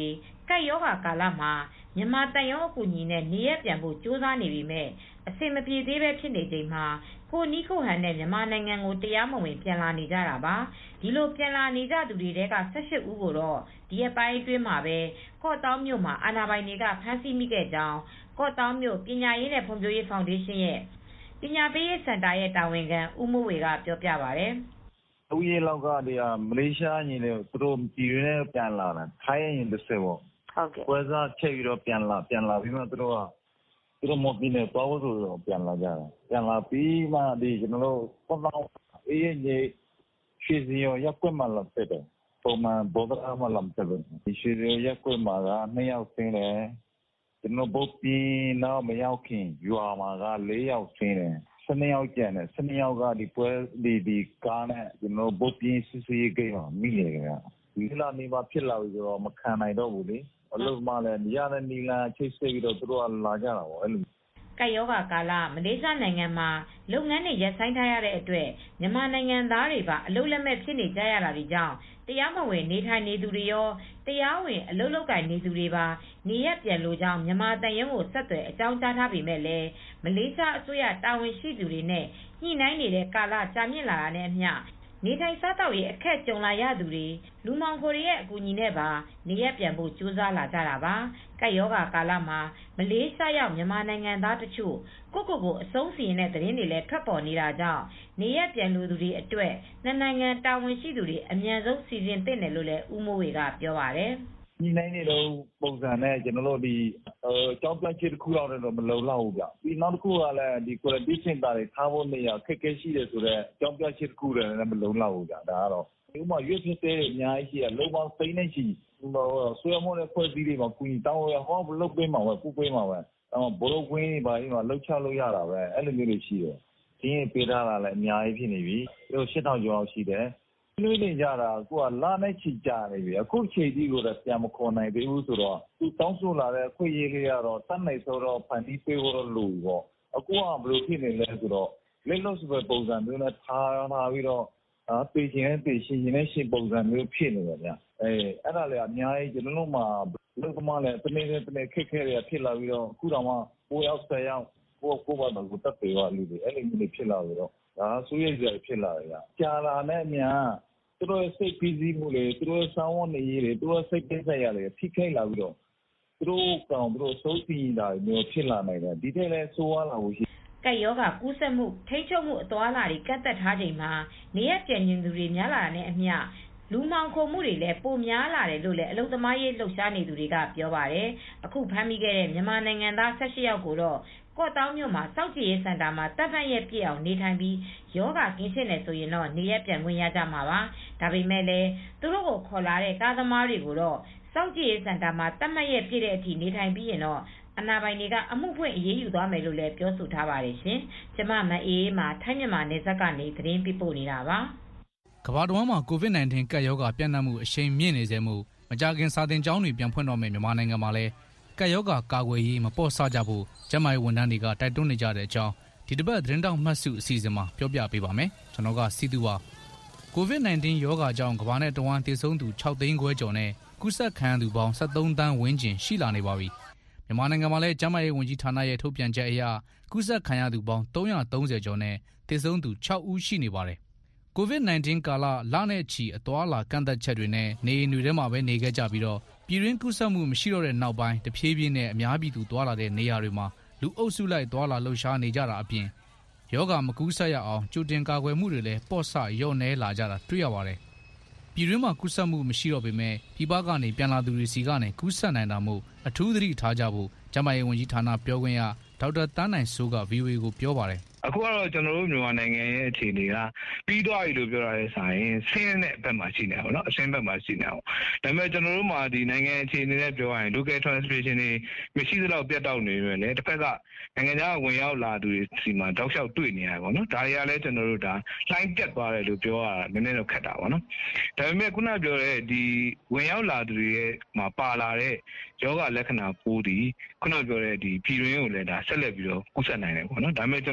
ကပ်ရောဂါကာလမှာမြန်မာတန်ရုံးအကူအညီနဲ့နေရပြန်ဖို့ကြိုးစားနေပေမဲ့အဆင်မပြေသေးပဲဖြစ်နေချိန်မှာကိုနီးကိုဟန်နဲ့မြန်မာနိုင်ငံကိုတရားမဝင်ပြန်လာနေကြတာပါဒီလိုပြန်လာနေကြသူတွေထဲက18ဦးကိုတော့ဒီအပိုင်းအတွင်းမှာပဲကော့တောင်းမြို့မှာအာဏာပိုင်တွေကဖမ်းဆီးမိခဲ့ကြောင်းကော့တောင်းမြို့ပညာရေးနဲ့ဖွံ့ဖြိုးရေးဖောင်ဒေးရှင်းရဲ့ပညာပေးရေးစင်တာရဲ့တာဝန်ခံဦးမိုးဝေကပြောပြပါတယ်ဦးရေလောက်ကတည်းကမလေးရှားညီတွေသူတို့ပြည်ရင်းပြန်လာတာထိုင်းရင်တစ်ဆက်ပေါ့ဟုတ်ကဲ့ပွဲစားချက်ပြီးတော့ပြန်လာပြီးမှသူတို့မပြင်းနဲ့သွားဖို့ဆိုတော့ပြန်လာကြတာပြန်လာပြီးမှဒီကျွန်တော်တို့ကော့တောင်းအေးကြီးရွှေစီရောရက်ွက်မှလာဖြစ်တယ်ပုံမှန်ဘောဒရာမှလာဖြစ်တယ်ဒီရွှေစီရောရက်ွက်မှာက2ယောက်ဆင်းတယ်ကျွန်တော်ဘုတ်ပြင်းတော့မရောက်ခင်ရွာမှာက4ယောက်ဆင်းတယ်12ယောက်ကျန်တယ်12ယောက်ကဒီပွဲဒီကားနဲ့ကျွန်တော်ဘုတ်ပြင်းစစ်စစ်ကိန်းမှာမိနေကြတာဒီလာနေမှာဖြစ်လာပြီဆိုတော့မခံနိုင်တော့ဘူးလေအလုပ်မှလည်းရတဲ့နီလာချိတ်ဆက်ပြီးတော့သူတို့ကလာကြတာပေါ့အဲ့လိုကပ်ရောဂါကာလမလေးရှားနိုင်ငံမှာလုပ်ငန်းတွေရပ်ဆိုင်းထားရတဲ့အတွက်မြန်မာနိုင်ငံသားတွေပါအလုပ်လက်မဲ့ဖြစ်နေကြရတာတွေကြောင့်တရားမဝင်နေထိုင်နေသူတွေရောတရားဝင်အလုပ်လုပ်ကိုင်နေသူတွေပါနေရပြန်လို့ကြောင်းမြန်မာတန်ရုံးကိုဆက်သွယ်အကြောင်းကြားထားပေမဲ့လည်းမလေးရှားအစိုးရတာဝန်ရှိသူတွေနဲ့ညှိနှိုင်းနေတဲ့ကာလကြာမြင့်လာတာနဲ့အမျှနေထိုင်စားသောက်ရေးအခက်ကြုံလာရသူတွေလူမောင်ခိုတွေရဲ့အကူအညီနဲ့ပါနေရပြန်ဖို့ကြိုးစားလာကြတာပါကပ်ရောဂါကာလမှာမလေးရှားရောက်မြန်မာနိုင်ငံသားတချို့ကိုအဆုံးစီရင်တဲ့သတင်းတွေလည်းထွက်ပေါ်နေတာကြောင့်နေရပြန်လူသူတွေအတွက်နှစ်နိုင်ငံတာဝန်ရှိသူတွေအမြန်ဆုံးစီစဉ်သင့်တယ်လို့လည်းဦးမိုးဝေကပြောပါတယ်ဒီနိုင်နေတော့ပုံစံနဲ့ကျွန်တော်တို့ဒီကြောင်းပြချစ်တစ်ခုလောက်တော့မလုံလောက်ဘူးဗျပြီးနောက်တစ်ခုကလည်းဒီ quality center တွေထားဖို့နေရခက်ခဲရှိတယ်ဆိုတော့ကြောင်းပြချစ်တစ်ခုလည်းမလုံလောက်ဘူးဗျဒါကတော့ဥပမာရွေးဖြစ်တဲ့အများကြီးရှိရလုံပေါင်းသိန်းနဲ့ရှိဆွေးမတဲ့ဖွဲ့စည်းတွေမှာကုညီတောင်းရဟောလုပ်ပေးမှာပဲပူပေးမှာပဲဘိုးတို့ဝင်းပါဒီမှာလှုပ်ချလို့ရတာပဲအဲ့လိုမျိုးတွေရှိတယ်ဒီရင်ပေးထားတာလည်းအများကြီးဖြစ်နေပြီသူ8000ကျော်လောက်ရှိတယ်လွှဲနေကြတာကိုကလာနဲ့ချီကြနေပြီအခုချိန်ကြီးကိုတော့ပြန်မခေါ်နိုင်သေးဘူးဆိုတော့သူတောင်းဆိုလာတဲ့ခွင့်ရေးလေးကတော့တတ်နိုင်ဆိုတော့ဖန်တီးပေးဖို့တော့လိုပေါ့အခုကဘယ်လိုဖြစ်နေလဲဆိုတော့လက်လို့ဆိုပဲပုံစံမျိုးနဲ့ထားပြီးတော့ပေးခြင်းနဲ့ပေးရှင်ပုံစံမျိုးဖြစ်နေတယ်ဗျအဲ့ဒါလည်းအများကြီးကျွန်တော်တို့မှာလုံသမားလည်းတနေ့ခက်ခဲတွေဖြစ်လာပြီးတော့အခုတော့မှ9ယောက်10ယောက်ကိုဘာတော့တက်ပေးပါလိမ့်မယ်အဲ့လိုမျိုးဖြစ်လာပြီးတော့ဒါဆိုရရဖြစ်လာတယ်ကြာလာနဲ့အများသူတို့စိတ်ပြီးစီးမှုတွေသူတို့စောင်းဝနေရတွေသူတို့စိတ်ပြည့်စက်ရတယ်ထိခိုက်လာပြီးတော့သူတို့စိုးစီတာမျိုးဖြစ်လာနိုင်တယ်ဒီထက်လည်းဆိုးရွားလာလို့ရှိကပ်ရောဂါကူးစက်မှုထိန်းချုပ်မှုအသွားအလာတွေကန့်သက်ထားချိန်မှာနေရပြန်ရင်သူတွေများလာတာနဲ့အမျှလူမောင်ခိုမှုတွေလည်းပိုများလာတယ်လို့လည်းအလုံသမားရေးလှုပ်ရှားနေသူတွေကပြောပါတယ်အခုဖမ်းမိခဲ့တဲ့မြန်မာနိုင်ငံသား18ယောက်ကိုတော့ကော့တောင်းမြို့မှာစောင့်ကြည့်ရေးစင်တာမှာတပ်ဖက်ရဲ့ပြည့်အောင်နေထိုင်ပြီးယောဂကင်းရှင်းနေဆိုရင်တော့နေရပြန်ခွင့်ရကြမှာပါဒါပေမဲ့လည်းသူတို့ကိုခေါ်လာတဲ့ကားသမားတွေကိုတော့စောင့်ကြည့်ရေးစင်တာမှာတပ်မက်ရဲ့ပြည့်တဲ့အထိနေထိုင်ပြီးရင်တော့အနာပိုင်တွေကအမှုဖွင့်အရေးယူသွားမယ်လို့လည်းပြောဆိုထားပါတယ်ရှင်ကျမမအေးမှာထိုင်းမြန်မာနယ်စပ်ကနေသတင်းပေးပို့နေတာပါကမ္ဘာတော်မှာ COVID-19 ကပ်ရောဂါပြန့်နှံ့မှုအရှိန်မြင့်နေစေမှုမကြာခင်စာသင်ကျောင်းတွေပြန်ဖွင့်တော့မယ်မြန်မာနိုင်ငံမှာလည်းကပ်ရောဂါကာကွယ်ရေးမပေါ့ဆကြဖို့ကျန်းမာရေးဝန်ထမ်းတွေကတိုက်တွန်းနေကြတဲ့အကြောင်းဒီတစ်ပတ်သတင်းတောက်မှတ်စုအစီအစဉ်မှာပြောပြပေးပါမယ်ကျွန်တော်ကစီတူပါ COVID-19 ရောဂါကြောင့်ကမ္ဘာနဲ့တဝန်းသေဆုံးသူ6သိန်းခွဲကျော်နဲ့ကူးစက်ခံရသူပေါင်း73သန်းဝန်းကျင်ရှိလာနေပါပြီမြန်မာနိုင်ငံမှာလည်းကျန်းမာရေးဝန်ကြီးဌာနရဲ့ထုတ်ပြန်ချက်အရကူးစက်ခံရသူပေါင်း330ကျော်နဲ့သေဆုံးသူ6ဦးရှိနေပါတယ်COVID-19 ကာလနဲ့ချီအသွားအလာကန့်သတ်ချက်တွေနဲ့နေအိမ်တွေထဲမှာပဲနေခဲ့ကြပြီးတော့ပြည်တွင်းကူးစက်မှုမရှိတော့တဲ့နောက်ပိုင်းတဖြည်းဖြည်းနဲ့အများပြည်သူသွားလာတဲ့နေရာတွေမှာလူအုပ်စုလိုက်သွားလာလှုပ်ရှားနေကြတာအပြင်ယောဂမကူးစက်ရအောင်ကြိုတင်ကာကွယ်မှုတွေလည်းပေါ့ဆလျော့နဲလာကြတာတွေ့ရပါတယ်ပြည်တွင်းမှာကူးစက်မှုမရှိတော့ပေမဲ့ပြည်ပကနေပြန်လာသူတွေစီကနေကူးစက်နိုင်တာမို့အထူးသတိထားကြဖို့ကျန်းမာရေးဝန်ကြီးဌာနပြောခွင့်ရဒေါက်တာတန်းနိုင်စိုးက VOA ကိုပြောပါတယ်အခုကတော့ကျွန်တော်တို့မြန်မာနိုင်ငံရဲ့အခြေအနေကပြီးသွားပြီလို့ပြောရတဲ့ဆိုင်ဆင်းတဲ့ဘက်မှာရှိနေအောင်เนาะအဆင်းဘက်မှာရှိနေအောင်ဒါပေမဲ့ကျွန်တော်တို့မှာဒီနိုင်ငံအခြေအနေနဲ့ပြောရရင် local transmission တွေမရှိသလောက်ပြတ်တောက်နေပြီလေတစ်ဖက်ကနိုင်ငံခြားဝင်ရောက်လာသူတွေစီမှာတောက်လျှောက်တွေ့နေရတယ်ပေါ့နော်ဒါတွေကလည်းကျွန်တော်တို့ဒါလှိုင်းပြတ်သွားတယ်လို့ပြောရတာနည်းနည်းတော့ခက်တာပေါ့နော်ဒါပေမဲ့ခုနပြောတဲ့ဒီဝင်ရောက်လာသူတွေရဲ့မှာပါလာတဲ့ယောဂလက္ခဏာပိုးဒီခုနပြောတဲ့ဒီပြည်တွင်းကိုလည်းဒါဆက်လက်ပြီးတော့ကူးစက်နိုင်တယ်ပေါ့နော်ဒါပေမဲ့ကျွန်တော်တို့ဒီ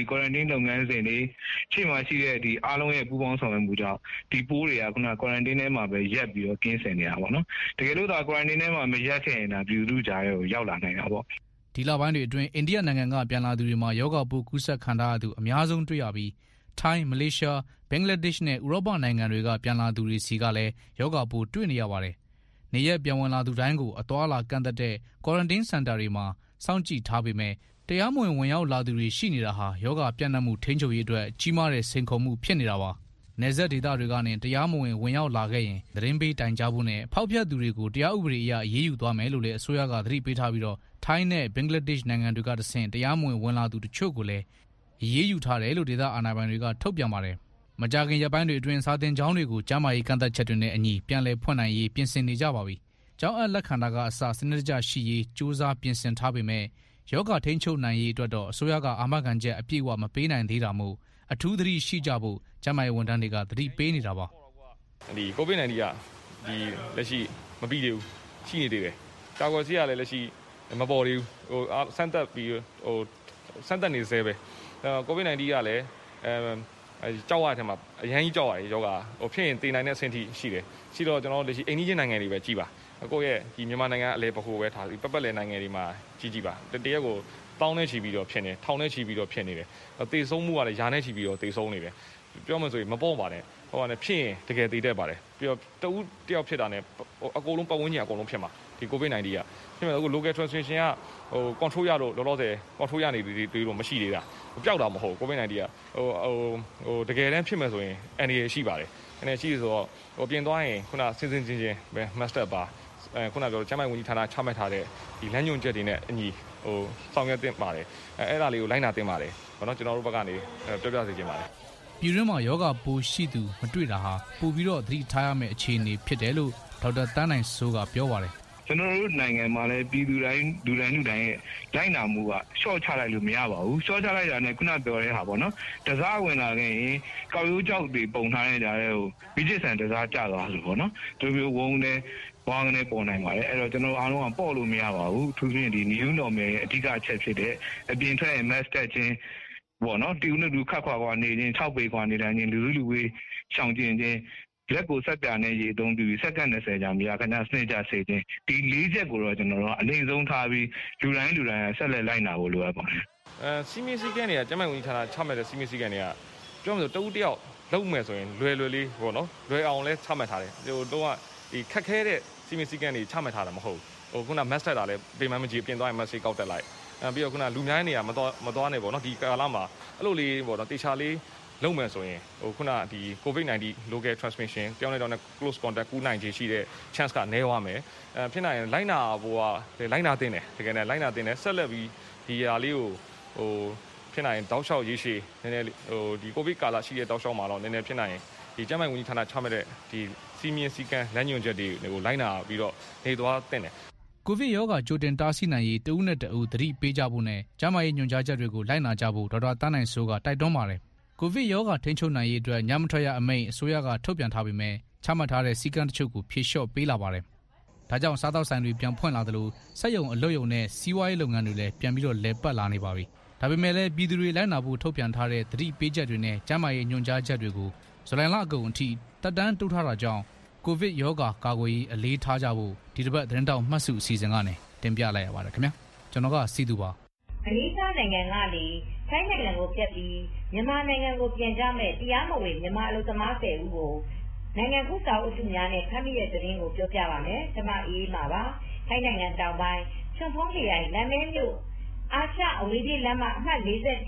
quarantine လုပ်ငန်းစဉ်တွေရှေ့မှာရှိတဲ့ဒီအားလုံးရဲ့ပူးပေါင်းဆောင်ရွက်မှုကြောင့်ဒီပိုးတွေကခုန quarantine ထဲမှာပဲရက်ပြီးတော့ကင်းစင်နေတာပေါ့နော်တကယ်လို့ဒါ quarantine ထဲမှာမရက်ခဲ့ရင်ဒါပြည်သူကြားရဲ့ကိုရောက်လာနိုင်တာပေါ့ဒီလပိုင်းတွေအတွင်းအိန္ဒိယနိုင်ငံကပြန်လာသူတွေမှာယောဂပိုးကူးစက်ခံထားရသူအများဆုံးတွေ့ရပြီးထိုင်းမလေးရှားဘင်္ဂလားဒေ့ရှ်နဲ့ဥရောပနိုင်ငံတွေကပြန်လာသူတွေစီကလည်းယောဂပိုးတွေ့နေရပါတယ်နေရက်ပြန်ဝင်လာသူတိုင်းကိုအသွားအလာကန့်သတ်တဲ့ quarantine center တွေမှာစောင့်ကြည့်ထားပေမဲ့တရားမဝင်ဝင်ရောက်လာသူတွေရှိနေတာဟာယောဂပြန့်နှံ့မှုထိန်းချုပ်ရေးအတွက်ကြီးမားတဲ့စိန်ခေါ်မှုဖြစ်နေတာပါနယ်စပ်ဒေသတွေကနေတရားမဝင်ဝင်ရောက်လာခဲ့ရင်သတင်းပေးတိုင်ကြားဖို့နဲ့ဖောက်ဖျက်သူတွေကိုတရားဥပဒေအရအရေးယူသွားမယ်လို့လည်းအစိုးရကသတိပေးထားပြီးတော့ထိုင်းနဲ့ဘင်္ဂလားဒေ့ရှ်နိုင်ငံတွေကတဆင့်တရားမဝင်ဝင်လာသူတချို့ကိုလည်းအရေးယူထားတယ်လို့ဒေသအာဏာပိုင်တွေကထုတ်ပြန်ပါတယ်မကြာခင်ရက်ပိုင်းတွေအတွင်းစာသင်ကျောင်းတွေကိုကျန်းမာရေးကန့်သတ်ချက်တွေနဲ့အညီပြန်လည်ဖွင့်နိုင်ရေးပြင်ဆင်နေကြပါပြီကျောင်းအပ်လက်ခံတာကအစစနစ်တကျရှိရေးစ조사ပြင်ဆင်ထားပေမဲ့ယောဂထိန်းချုပ်နိုင်ရေးအတွက်တော့အစိုးရကအာမခံချက်အပြည့်အဝမပေးနိုင်သေးတာမို့အထူးသတိရှိကြဖို့ကျန်းမာရေးဝန်ထမ်းတွေကသတိပေးနေတာပါဒီ COVID-19 ကဒီလက်ရှိမပြီးသေးဘူးရှိနေသေးတယ်ကာကွယ်ဆေးကလည်းလက်ရှိမပေါ်သေးဘူးဟိုစမ်းသပ်ပြီးဟိုစမ်းသပ်နေသေးပဲCOVID-19 ကလည်းကြောက်ရတဲ့မှာအရန်ကြီးကြောက်ရတယ်ယောဂဟိုဖြစ်ရင်တည်နိုင်တဲ့အဆင့်ထိရှိတယ်ရှိတော့ကျွန်တော်လက်ရှိအိန္ဒိယနိုင်ငံတွေပဲကြည်ပါကိုယ့်ရဲ့ဒီမြန်မာနိုင်ငံအလဲပခုပဲထားပြီးပတ်လည်နိုင်ငံတွေမှာကြည်ပါတရက်ကိုတောင်းနဲ့ချီပြီးတော့ဖြစ်နေထောင်နဲ့ချီပြီးတော့ဖြစ်နေတယ်သေဆုံးမှုကလည်းယာနဲ့ချီပြီးတော့သေဆုံးနေတယ်ပြောမှဆိုရင်မပေါ့ပါနဲ့ဟိုကလည်းဖြစ်ရင်တကယ်သေတတ်ပါတယ်ပြီးတော့တဦးတယောက်ဖြစ်တာနဲ့အကုန်လုံးပတ်ဝန်းကျင်အကုန်လုံးဖြစ်မှာဒီ COVID-19 ကဖြစ်မယ်အခု local transmission ကဟို control ရလို့လောလောဆယ် control ရနေတွေတော့မရှိသေးတာပျောက်တာမဟုတ် COVID-19 ကဟိုတကယ်တမ်းဖြစ်မယ်ဆိုရင်အန်ဒီရရှိပါတယ်အနေရှိဆိုတော့ဟိုပြင်သွားရင်ခုနစင်စင်ချင်းချင်းပဲ master ပါခုနပြောကျမ်းမာရေးဝန်ကြီးဌာနချမှတ်ထားတဲ့ဒီလမ်းညွှန်ချက်တွေနဲ့အညီဟိုဆောင်ရွက်တင်ပါတယ်အဲ့ဒါလေးကိုလိုက်နာတင်ပါတယ်ဘာလို့ကျွန်တော်တို့ဘက်ကနေပြောပြစေချင်ပါတယ်ပြည်တွင်းမှာယောဂပိုးရှိသူမတွေ့တာဟာပိုပြီးတော့သတိထားရမယ့်အခြေအနေဖြစ်တယ်လို့ဒေါက်တာတန်းနိုင်စိုးကပြောပါတယ်ကျွန်တော်တို့နိုင်ငံမှာလည်းပြည်သူတိုင်းလူတိုင်းရဲ့လိုက်နာမှုကရှော့ချလိုက်လို့မရပါဘူးရှော့ချလိုက်တာနဲ့ခုနပြောတဲ့ဟာပေါ့နော်တစားဝင်လာခဲ့ရင်ကောက်ရိုးကြောက်တွေပုံထားတဲ့ကြားထဲကိုဘီဂျစ်ဆန်တစားကျသွားလို့ပေါ့နော်ဒီလိုဝုန်းနဲ့ဝါးကနေပေါ်နိုင်ပါတယ်အဲ့တော့ကျွန်တော်အားလုံးကပေါ့လို့မရပါဘူးသူပြင်ဒီ new normal ရဲ့အဓိကအချက်ဖြစ်တဲ့အပြင်ထွက်ရဲ့ mask တက်ခြင်းပေါ့နော်တူနဲ့တူခတ်ခွာခွာနေခြင်း6ပေခွာနေတိုင်းချင်းလူဝေးရှောင်ကျင်ခြင်းလက်ကိုဆက်ပြနဲ့ရေသုံးပြီးစက္ကန့်20ကြာမြာခဏစနစ်ကြစေခြင်းဒီ၄ချက်ကိုတော့ကျွန်တော်တို့အလိမ့်ဆုံးထားပြီးလူတိုင်းဆက်လက်လိုက်နာဖို့လိုအပ်ပါတယ်စီမီစီကန်တွေကကျမဝန်ကြီးဌာနချမှတ်တဲ့စီမီစီကန်တွေကပြောမှဆိုတဦးတယောက်လုံးမယ်ဆိုရင်လွယ်လေးပေါ့နော်လွယ်အောင်လဲချမှတ်ထားတယ်ဟိုတော့ဒီခက်ခဲတဲ့စီမီစီကန်တွေချမှတ်ထားတာမဟုတ်ဟိုခုန master တာလည်းပေမမကြီးပြင်သွားရင် master ကောက်တက်လိုက်ပြီးတော့ခုနလူများနေရမသွားနေပေါ့နော်ဒီကာလမှာအဲ့လိုလေးပေါ့နော်တေချာလေးလုံးမယ်ဆိုရင်ဟိုခုနဒီ COVID-19 local transmission တယောက်နဲ့တယောက်နဲ့ close contact ကူးနိုင်ခြေရှိတဲ့ chance ကနည်းသွားမယ်ဖြစ်နိုင်ရင်လိုက်နာဖို့ကလိုက်နာတင်တယ်တကယ်နဲ့လိုက်နာတင်တယ်ဆက်လက်ပြီးဒီဟာလေးကိုဟိုဖြစ်နိုင်ရင်တောက်လျှောက်ရေးရှည်နည်းနည်းဟိုဒီ COVID ကာလရှိတဲ့တောက်လျှောက်မှာတော့နည်းနည်းဖြစ်နိုင်ရင်ဒီကျန်းမာရေးဝန်ကြီးဌာနချမှတ်တဲ့ဒီစီမင်းစည်းကမ်းလမ်းညွှန်ချက်တွေကိုလိုက်နာပြီးတော့နေသွားတင်တယ်ကိုဗစ်ရောဂါကြိုတင်တားဆီးနိုင်ရေးတဦးနဲ့တဦးသတိပေးကြဖို့နဲ့ကျန်းမာရေးညွှန်ကြားချက်တွေကိုလိုက်နာကြဖို့ဒေါက်တာတန်းနိုင်စိုးကတိုက်တွန်းပါတယ်ကိုဗစ်ရောဂါထိန်းချုပ်နိုင်ရေးအတွက်ညမထွက်ရအမိန့်အစိုးရကထုတ်ပြန်ထားပေမဲ့ချမှတ်ထားတဲ့စည်းကမ်းတချို့ကိုဖြေလျှော့ပေးလာပါတယ်။ဒါကြောင့်စားသောက်ဆိုင်တွေပြန်ဖွင့်လာသလိုစက်ရုံအလုပ်ရုံနဲ့စီးပွားရေးလုပ်ငန်းတွေလည်းပြန်ပြီးတော့လည်ပတ်လာနေပါပြီ။ဒါပေမဲ့လည်းပြည်သူတွေလိုက်နာဖို့ထုတ်ပြန်ထားတဲ့သတိပေးချက်တွေနဲ့ကျန်းမာရေးညွှန်ကြားချက်တွေကိုဇူလိုင်လအကုန်အထိတက်တန်းတိုးထားတာကြောင့်ကိုဗစ်ရောဂါကာကွယ်ရေးအလေးထားကြဖို့ဒီတစ်ပတ်သတင်းတောက်မှတ်စုအစီအစဉ်ကနေတင်ပြလိုက်ရပါတယ်ခင်ဗျာ။ကျွန်တော်ကစီသူပါ။အလေးထားနိုင်ငံကနေထိုင်းနိုင်ငံကိုပြတ်ပြီးမြန်မာနိုင်ငံကိုပြန်ကြမဲ့တရားမဝင်မြန်မာအလုပ်သမား10ဦးကိုနိုင်ငံကူးစာအုပ်စုများနဲ့ဖမ်းမိတဲ့သတင်းကိုပြောပြပါမယ်။ကျွန်မအေးမှာပါ။ထိုင်းနိုင်ငံတောင်ပိုင်းချွန်ဖုံးခရိုင်လမ်းမဲမြို့အာရှအဝေးပြေးလမ်းမအမှတ်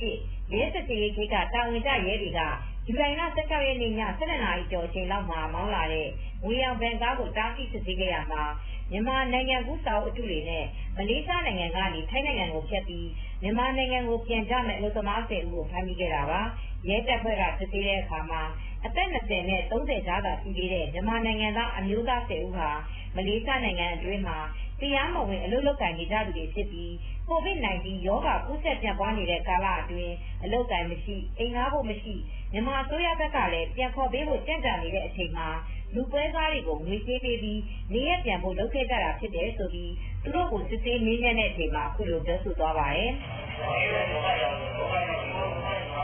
47ရဲစစ်ရေးဂိတ်ကတာဝန်ကျရဲတွေကဇူလိုင်လ16ရက်နေ့ည7:00နာရီကျော်အချိန်လောက်မှာမောင်းလာတဲ့ဝေယောင်ဘန်ကားကိုတားဆီးစစ်ဆေးခဲ့ရမှာမြန်မာနိုင်ငံကူးစာအုပ်စုတွေနဲ့မလေးရှားနိုင်ငံကနေထိုင်းနိုင်ငံကိုဖြတ်ပြီးမြန်မာနိုင်ငံကိုပြန်ကြမဲ့အလုပ်သမား10ဦးကိုဖမ်းမိခဲ့တာပါရဲတပ်ဖွဲ့ကစစ်ဆေးတဲ့အခါမှာအသက်20နဲ့30ကြားသာရှိသေးတဲ့မြန်မာနိုင်ငံသားအမျိုးသား10ဦးဟာမလေးရှားနိုင်ငံအတွင်းမှာတရားမဝင်အလုပ်လုပ်ကိုင်နေကြသူတွေဖြစ်ပြီး COVID-19 ရောဂါကူးစက်ပြန့်ပွားနေတဲ့ကာလအတွင်းအလုပ်ကိုင်မရှိအိမ်ငှားဖို့မရှိမြန်မာအစိုးရဘက်ကလည်းပြန်ခေါ်ပေးဖို့ကြံ့ကြာနေတဲ့အချိန်မှာလူပွဲစားတွေကိုငွေကြေးပေးပြီးနေရပြန်ဖို့လုပ်ခဲ့ကြတာဖြစ်တယ်ဆိုပြီးသူတို့ကိုစစ်ဆေးမေးမြန်းတဲ့အချိန်မှာအခုလိုပြောဆိုသွားပါတယ်။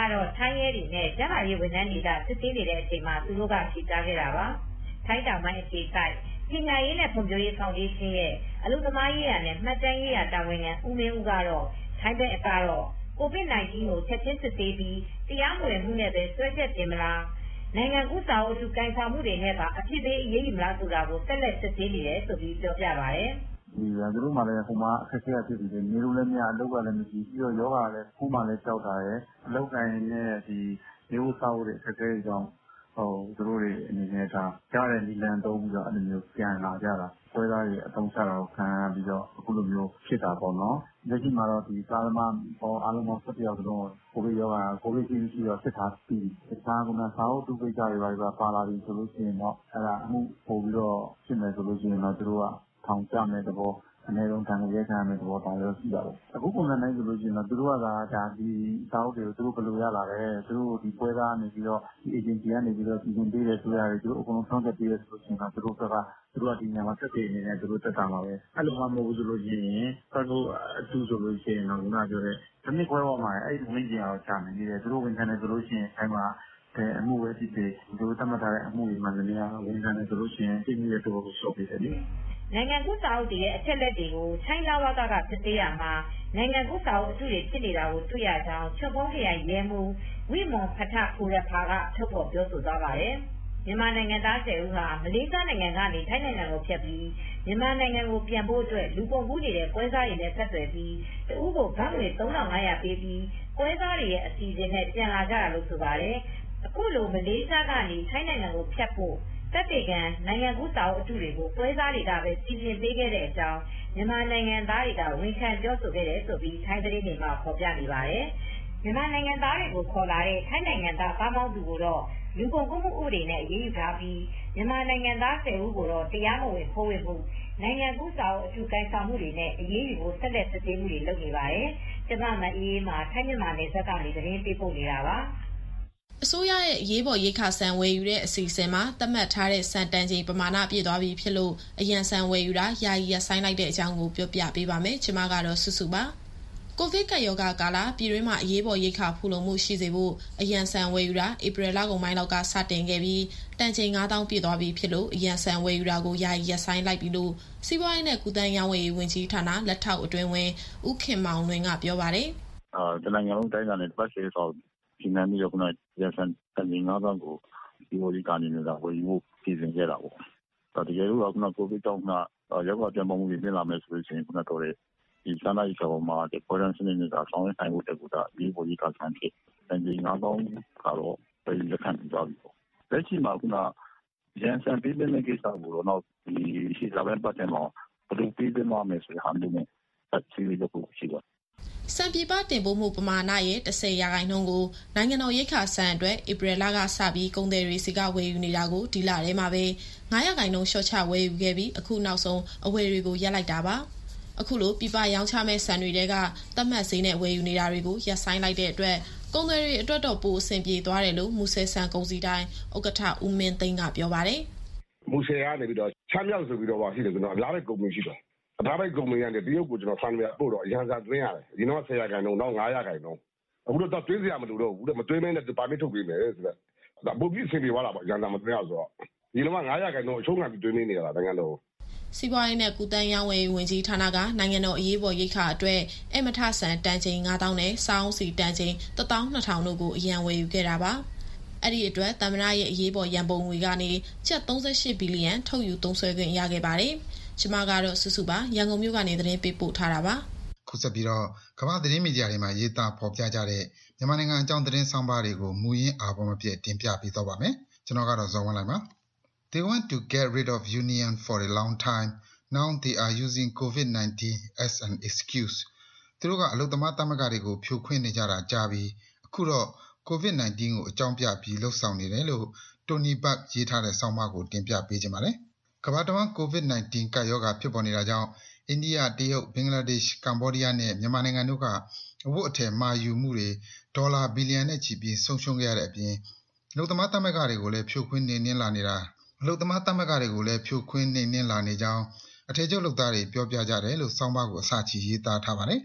ကတော့ထိုင်းရဲတွေနဲ့ကျန်းမာရေးဝန်ထမ်းတွေကစစ်ဆေးနေတဲ့အချိန်မှာသူတို့ကဖြေကြားခဲ့တာပါထိုင်းတောင်ပိုင်းအခြေစိုက်ပညာရေးနဲ့ဖွံ့ဖြိုးရေးဖောင်ဒေးရှင်းရဲ့အလုပ်သမားရေးရာနဲ့မှတ်တမ်းရေးရာတာဝန်ခံဦးမင်းဦးကတော့ထိုင်းဘက်အကတော့ COVID-19 ကိုချက်ချင်းစစ်ဆေးပြီးတရားမဝင်မှုနဲ့ပဲဆွဲချက်တင်မလားနိုင်ငံကူးစာအုပ်စုကိုင်ဆောင်မှုတွေနဲ့ပါအဖြစ်သေးအရေးယူမလားဆိုတာကိုဆက်လက်စစ်ဆေးနေတယ်ဆိုပြီးပြောပြပါတယ်ဒီသူတို့မှလည်းဟိုမှာအခက်အခဲဖြစ်ပြီးနေလို့လည်းမရအလုပ်ကလည်းမရှိပြီးတော့ယောဂလည်းခုမှလည်းကြောက်တာရဲ့အလုပ်ကိုင်းနဲ့ဒီမျိုးစားဖို့အခက်အခဲကြောင့်သူတို့တွေအနေနဲ့ဒါကြားတဲ့ဒီလန်သုံးပြီးတော့အဲ့လိုမျိုးပြန်လာကြတာဆွဲသားတွေအသုံးချတာကိုခံရပြီးတော့အခုလိုမျိုးဖြစ်တာပေါ့နော်လက်ရှိမှာတော့ဒီကားသမားအားလုံးပေါင်း7ယောက်လုံးကိုဗစ်ရောဂါကိုဗစ်ရှိတော့စစ်ထားပြီးတခြားကစာအုပ်တုပိတ်ကြတွေပါလာပြီဆိုလို့ရှိရင်တော့အဲ့ဒါအမှုပို့ပြီးတော့ဖြစ်မယ်ဆိုလို့ရှိရင်တော့သူတို့ကထောင်ကျမယ်တဘောအနည်းဆုံးတန်ရဲခံရမယ်တဘောတောင်ရောရှိတာပေါ့အခုပုံစံတိုင်းဆိုလို့ရှိရင်တော့သူတို့ကဒါဒီစာအုပ်တွေကိုသူတို့ဘယ်လိုရလာလဲသူတို့ဒီပွဲသားနေပြီးတော့ဒီ agency ကနေပြီးတော့ပြည်ပေးတယ်ဆိုရတယ်သူတို့အကုန်လုံးဆောင်ချက်ပေးတယ်ဆိုလို့ရှိရင်တော့သူတို့ကဒီညမှာတက်တည်နေတယ်သူတို့တက်တာပါပဲအဲ့လိုမှမဟုတ်ဘူးဆိုလို့ရှိရင်ပတ်လို့အတူဆိုလို့ရှိရင်တော့ခုနပြောတဲ့ဒီနေ့ခွဲပေါ်မှာအဲ့ဒီဝင်းကျင်အောင်ချနေနေတယ်သူတို့ဝန်ခံတယ်ဆိုလို့ရှိရင်အဲ့မှာအမှုပဲဖြစ်ဖြစ်သူတို့တတ်မှတ်ထားတဲ့အမှုတွေမှလည်းဝန်ခံတယ်ဆိုလို့ရှိရင်ပြည်ပြီးတော့ကိုရှော့ပေးတယ်လေနိုင်ငံကူးစာအုပ်တွေရဲ့အချက်လက်တွေကိုထိုင်းလာဝကစစ်သေးရမှာနိုင်ငံကူးစာအုပ်အထုတွေဖြစ်နေတာကိုတွေ့ရကြောင်းချုပ်ပုံးခရိုင်ရဲမှူးဝိမွန်ဖထခူရဖာကထုတ်ဖော်ပြောဆိုသွားပါတယ်မြန်မာနိုင်ငံသား10ဦးဟာမလေးရှားနိုင်ငံကနေထိုင်းနိုင်ငံကိုဖြတ်ပြီးမြန်မာနိုင်ငံကိုပြန်ဖို့အတွက်လူကုန်ကူးနေတဲ့ပွဲစားတွေနဲ့ဆက်သွယ်ပြီးတဦးကိုဘတ်ငွေ3500ပေးပြီးပွဲစားတွေရဲ့အစီအစဉ်နဲ့ပြန်လာကြတာလို့ဆိုပါတယ်အခုလိုမလေးရှားကနေထိုင်းနိုင်ငံကိုဖြတ်ဖို့တပ်တေကန်နိုင်ငံကူးစာအုပ်အထုတွေကိုပွဲစားတွေကပဲစီစဉ်ပေးခဲ့တဲ့အကြောင်းမြန်မာနိုင်ငံသားတွေကဝန်ခံပြောဆိုခဲ့တယ်ဆိုပြီးထိုင်းသတင်းတွေမှာဖော်ပြနေပါတယ်မြန်မာနိုင်ငံသားတွေကိုခေါ်လာတဲ့ထိုင်းနိုင်ငံသားကားမောင်းသူကိုတော့လူကုန်ကူးမှုဥပဒေနဲ့အရေးယူထားပြီးမြန်မာနိုင်ငံသား10ဦးကိုတော့တရားမဝင်ခိုးဝင်မှုနိုင်ငံကူးစာအုပ်အထုကိုင်ဆောင်မှုတွေနဲ့အရေးယူဖို့ဆက်လက်စစ်ဆေးမှုတွေလုပ်နေပါတယ်။ကျမမအေးမှာထိုင်းမြန်မာနယ်စပ်ကနေသတင်းပေးပို့နေတာပါ။အစိုးရရဲ့အရေးပေါ်ရိက္ခာဆန်ဝယ်ယူတဲ့အစီအစဉ်မှာသတ်မှတ်ထားတဲ့ဆန်တန်ချိန်ပမာဏပြည့်သွားပြီဖြစ်လို့အရန်ဆန်ဝယ်ယူတာယာယီရပ်ဆိုင်းလိုက်တဲ့အကြောင်းကိုပြောပြပေးပါမယ်။ကျွန်မကတော့စုစုပါ။ကိုဗစ်ကပ်ရောဂါကာလပြည်တွင်းမှာအရေးပေါ်ရိက္ခာဖူလုံမှုရှိစေဖို့အရန်ဆန်ဝယ်ယူတာဧပြီလကုန်ပိုင်းလောက်ကစတင်ခဲ့ပြီးတန်ချိန်9000ပြည့်သွားပြီဖြစ်လို့အရန်ဆန်ဝယ်ယူတာကိုယာယီရပ်ဆိုင်းလိုက်ပြီလို့စီးပွားရေးနဲ့ကုသရေးရောင်းဝယ်ရေးဝန်ကြီးဌာနလက်ထောက်အတွင်းဝန်ဦးခင်မောင်လွင်ကပြောပါတယ်။တနိုင်ငံလုံးတိုင်းကနေပတ်စေဆောင်ဒီနေ့မျိုးကရန်ဆန်တန်ချိန်9000ကိုဒီဝေးကနေနေတာဝယ်ယူဖို့ပြည်စင်ခဲ့တာပေါ့။တကယ်လို့ကကိုဗစ်ကြောင့်ရောဂါပြန့်ပွားမှုတွေဖြစ်လာမယ်ဆိုရင်ခုနကတော့ဒီစမ်းသပ်ရေးဆောင်မှာဒီပေါ်ရန်စနစ်ကဆောင်ရွက်နိုင်ဖို့တကူတာဒီပေါ်ကြီးကဆန်းဖြစ်တန်ချိန်9000ကတော့ပြည်လက်ခံပြီးသွားပြီပေါ့။လက်ရှိမှာခုနရန်ဆန်ပြည်တဲ့ကိစ္စကိုတော့ဒီရှိလာတဲ့ပတ်သက်မှာဘယ်လိုပြည်တဲ့မှာမယ်ဆိုတဲ့ဟာမျိုးနဲ့ဆက်ပြီးလုပ်ရှိပါစံပြပတင်ပို့မှုပမာဏရဲ့10%ကိုနိုင်ငံတော်ရိက္ခာဆန်အတွက်ဧပြီလကစပြီးကုန်သည်တွေစီကဝယ်ယူနေတာကိုဒီလထဲမှာပဲ9%လျှော့ချဝယ်ယူခဲ့ပြီးအခုနောက်ဆုံးအဝယ်တွေကိုရပ်လိုက်တာပါအခုလိုပြပရောင်းချမဲ့ဆန်တွေကသတ်မှတ်ဈေးနဲ့ဝယ်ယူနေတာတွေကိုရပ်ဆိုင်းလိုက်တဲ့အတွက်ကုန်သည်တွေအတွက်တော့ပိုအဆင်ပြေသွားတယ်လို့မူဆယ်ဆန်ကုန်စည်တိုင်းဥက္ကဋ္ဌဦးမင်းသိန်းကပြောပါတယ်မူဆယ်ကနေပြီးတော့ချမ်းမြောက်ဆိုပြီးတော့ရှိတယ်ကျွန်တော်အများကြီးကုမ္ပဏီရှိတယ်အသားပိုက်ကုမ္ပဏီကနေတရုတ်ကိုကျွန်တော်ဆန်ပြပို့တော့အရန်စာသွင်းရတယ်ဒီတော့10%တော့9%အခုတော့သွင်းစရာမလိုတော့ဘူးမသွင်းမင်းနဲ့ပါမစ်ထုတ်ပေးမယ်ဆိုတော့ဒါပုံပြီးအဆင်ပြေသွားတာပေါ့အရန်စာမသွင်းရဆိုတော့ဒီတော့9%အချုံးခံပြီးသွင်းနေရတာနိုင်ငံတော်စီးပွားရေးနဲ့ကုသရေးရောင်းဝယ်ရေးဝန်ကြီးဌာနကနိုင်ငံတော်အရေးပေါ်ရိက္ခာအတွက်အမထဆန်တန်ချိန်9000နဲ့စောင်းစီတန်ချိန်12000တို့ကိုအရန်ဝယ်ယူခဲ့တာပါအဲ့ဒီအတွက်သမ္မတရဲ့အရေးပေါ်ရန်ပုံငွေကနေကျပ်38ဘီလီယံထုတ်ယူသုံးစွဲခွင့်ရခဲ့ပါတယ်ကျမကတော့စုစုပါရန်ကုန်မြို့ကနေသတင်းပေးပို့ထားတာပါခုဆက်ပြီးတော့ကမ္ဘာသတင်းမီဒီယာတွေမှာရေးသားဖော်ပြကြတဲ့မြန်မာနိုင်ငံအကြောင်းသတင်းဆောင်ပါတွေကိုမူရင်းအားပေါ်မပြည့်တင်ပြပေးတော့ပါမယ်ကျွန်တော်ကတော့ဇော်ဝင်းလိုက်ပါThey want to get rid of union for a long time. Now they are using COVID-19 as an excuse. သူတို့ကအလုပ်သမားသမဂ္ဂတွေကိုဖြိုခွင်းနေကြတာကြာပြီအခုတော့ COVID-19 ကိုအကြောင်းပြပြီးလှုပ်ဆောင်နေတယ်လို့ Tony Buck ရေးထားတဲ့ဆောင်းပါးကိုတင်ပြပေးခြင်းပါတယ်ကမ္ဘာတဝန်း COVID-19 ကပ်ရောဂါဖြစ်ပေါ်နေတာကြောင့်အိန္ဒိယတရုတ်ဘင်္ဂလားဒေ့ရှ်ကမ္ဘောဒီးယားနဲ့မြန်မာနိုင်ငံတို့ကအဝတ်အထည်မှာယူမှုတွေဒေါ်လာဘီလီယံနဲ့ချီပြီးဆုံးရှုံးခဲ့ရတဲ့အပြင်အလုပ်သမားသမဂ္ဂတွေကိုလည်းဖြိုခွင်းနေနှင်းလာနေတာအလုပ်သမားသမဂ္ဂတွေကိုလည်းဖြိုခွင်းနေနှင်းလာနေကြောင်းအထည်ချုပ်လုပ်သားတွေပြောပြကြတယ်လို့ဆောင်းပါးကိုအစချီရေးသားထားပါတယ်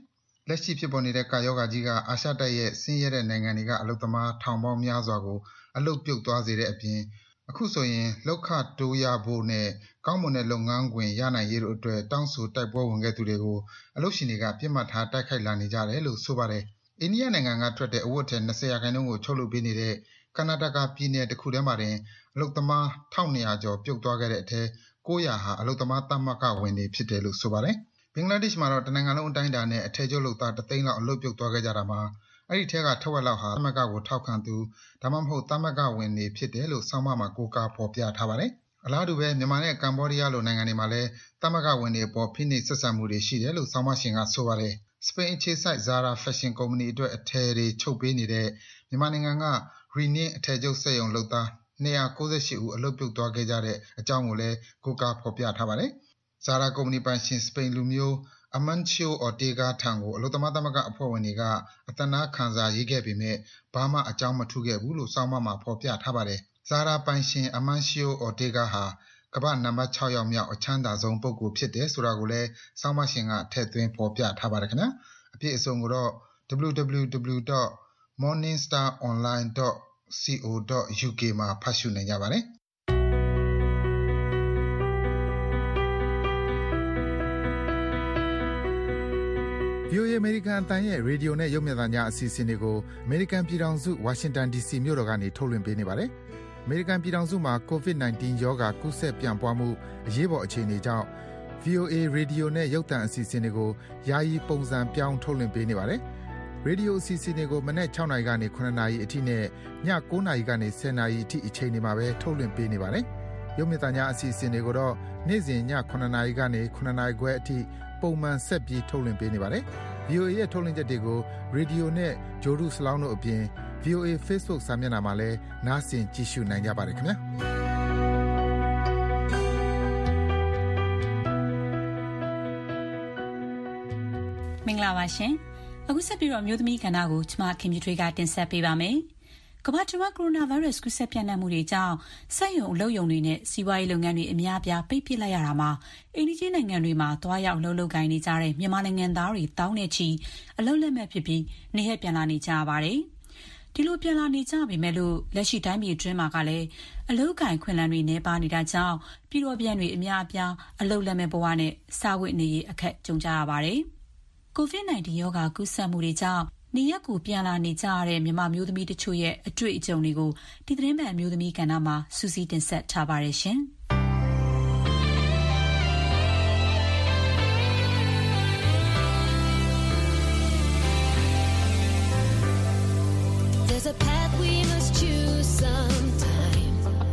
လက်ရှိဖြစ်ပေါ်နေတဲ့ကာရောဂါကြီးကအာရှတိုက်ရဲ့ဆင်းရဲတဲ့နိုင်ငံတွေကအလုပ်သမားထောင်ပေါင်းများစွာကိုအလုပ်ပြုတ်သွားစေတဲ့အပြင်အခုဆိုရင်လောက်ခတိုးရဖို့နဲ့ကောင်းမွန်တဲ့လုပ်ငန်းခွင်ရနိုင်ရေးတို့အတွက်တောင်းဆိုတိုက်ပွဲဝင်ခဲ့သူတွေကိုအလုပ်ရှင်တွေကပြစ်မှတ်ထားတိုက်ခိုက်လာနေကြတယ်လို့ဆိုပါတယ်။အိန္ဒိယနိုင်ငံကထွက်တဲ့အဝတ်ထည်20%ကိုချုပ်လုပ်ပေးနေတဲ့ကနာတကာပြည်နယ်တစ်ခုထဲမှာတင်အလုပ်သမား1200ကျော်ပြုတ်သွားခဲ့တဲ့အထက်900ဟာအလုပ်သမားသမဂ္ဂဝင်တွေဖြစ်တယ်လို့ဆိုပါတယ်။ဘင်္ဂလားဒေ့ရှ်မှာတော့တနိုင်ငံလုံးအတိုင်းအတာနဲ့အထည်ချုပ်လုပ်သား3သိန်းလောက်အလုပ်ပြုတ်သွားခဲ့ကြတာမှာအဲ့ဒီထဲကထက်ဝက်လောက်ဟာသမဂ္ဂကိုထောက်ခံသူဒါမှမဟုတ်သမဂ္ဂဝင်တွေဖြစ်တယ်လို့ဆောင်းပါးမှာကိုးကားဖော်ပြထားပါတယ်။အလားတူပဲမြန်မာနဲ့ကမ္ဘောဒီးယားလိုနိုင်ငံတွေမှာလည်းသမဂ္ဂဝင်တွေပေါ်ဖိနှိပ်ဆက်ဆံမှုတွေရှိတယ်လို့ဆောင်းပါးရှင်ကဆိုပါတယ်။စပိန်အခြေစိုက် Zara Fashion Company အတွက်အထည်တွေချုပ်ပေးနေတဲ့မြန်မာနိုင်ငံက Renin အထည်ချုပ်စက်ရုံလုပ်သား298ဦးအလုပ်ပြုတ်သွားခဲ့ကြတဲ့အကြောင်းကိုလည်းကိုးကားဖော်ပြထားပါတယ်။ Zara Company ပိုင်ရှင်စပိန်လူမျိုးAmancio Ortega ထံကိုအလုပ်သမားသမဂ္ဂအဖွဲ့ဝင်တွေကအသနားခံစာရေးခဲ့ပေမဲ့ဘာမှအကြောင်းမထူးခဲ့ဘူးလို့ဆောင်းပါးမှာဖော်ပြထားပါတယ်။ Zara ပိုင်ရှင် Amancio Ortega ဟာကမ္ဘာ့နံပါတ်6ယောက်မြောက်အချမ်းသာဆုံးပုဂ္ဂိုလ်ဖြစ်တယ်ဆိုတာကိုလည်းဆောင်းပါးရှင်ကထည့်သွင်းဖော်ပြထားပါတယ်ခင်ဗျာ။အပြည့်အစုံကိုတော့ www.morningstaronline.co.uk မှာဖတ်ရှုနိုင်ကြပါတယ်။ VOA အမေရိကန်အသံရဲ့ရေဒီယိုနဲ့ရုပ်မြင်သံကြားအစီအစဉ်တွေကိုအမေရိကန်ပြည်ထောင်စုဝါရှင်တန် DC မြို့တော်ကနေထုတ်လွှင့်ပေးနေပါတယ်။အမေရိကန်ပြည်ထောင်စုမှာ COVID-19 ရောဂါကူးစက်ပြန့်ပွားမှုအရေးပေါ်အခြေအနေကြောင့် VOA ရေဒီယိုနဲ့ရုပ်သံအစီအစဉ်တွေကိုယာယီပုံစံပြောင်းထုတ်လွှင့်ပေးနေပါတယ်။ရေဒီယိုအစီအစဉ်တွေကိုမနက်6နာရီကနေ9နာရီအထိနဲ့ည9နာရီကနေ10နာရီအထိအချိန်တွေမှာပဲထုတ်လွှင့်ပေးနေပါတယ်။ရုပ်မြင်သံကြားအစီအစဉ်တွေကိုတော့နေ့စဉ်ည9နာရီကနေ9နာရီခွဲအထိပုံမှန်ဆက်ပြီးထုတ်လွှင့်ပေးနေပါတယ်။ VOA ရဲ့ထုတ်လွှင့်ချက်တွေကိုရေဒီယိုနဲ့ဂျိုဒူစလောင်းတို့အပြင် VOA Facebook စာမျက်နှာမှာလည်းနားဆင်ကြည့်ရှုနိုင်ကြပါတယ်ခင်ဗျာ။မင်္ဂလာပါရှင်။အခုဆက်ပြီးတော့မျိုးသမီးကဏ္ဍကိုကျွန်မခင်ဗျထွေးကတင်ဆက်ပေးပါမယ်။ကမ္ဘာ့တဝန်းကိုရိုနာဗိုင်းရပ်စ်ကူးစက်ပြန့်နှံ့မှုတွေကြောင့်စက်ရုံအလုပ်ရုံတွေနဲ့စီးပွားရေးလုပ်ငန်းတွေအများအပြားပိတ်ပစ်လိုက်ရတာမှာအိန္ဒိယနိုင်ငံတွေမှာတွားရောက်လှုပ်လှုပ်ကိုင်နေကြတဲ့မြန်မာနိုင်ငံသားတွေတောင်းနဲ့ချီအလုပ်လက်မဲ့ဖြစ်ပြီးနေရပြန်လာနေကြရပါတယ်။ဒီလိုပြန်လာနေကြပေမဲ့လို့လက်ရှိတိုင်းပြည်အတွင်းမှာကလည်းအလုပ်ကိုင်ခွင့်လန်းတွေနှဲပါနေတာကြောင့်ပြည်တော်ပြန်တွေအများအပြားအလုပ်လက်မဲ့ဘဝနဲ့စာဝတ်နေရေးအခက်ကြုံကြရပါတယ်။ COVID-19 ရောဂါကူးစက်မှုတွေကြောင့်နေရက်ကိုပြန်လာနေကြရတဲ့မြန်မာမျိုးသမီးတချို့ရဲ့အတွေ့အကြုံတွေကိုဒီသတင်းပတ်မျိုးသမီးကဏ္ဍမှာစူးစီးတင်ဆက်ထားပါတယ်ရှင်။ There's a path we must choose sometime.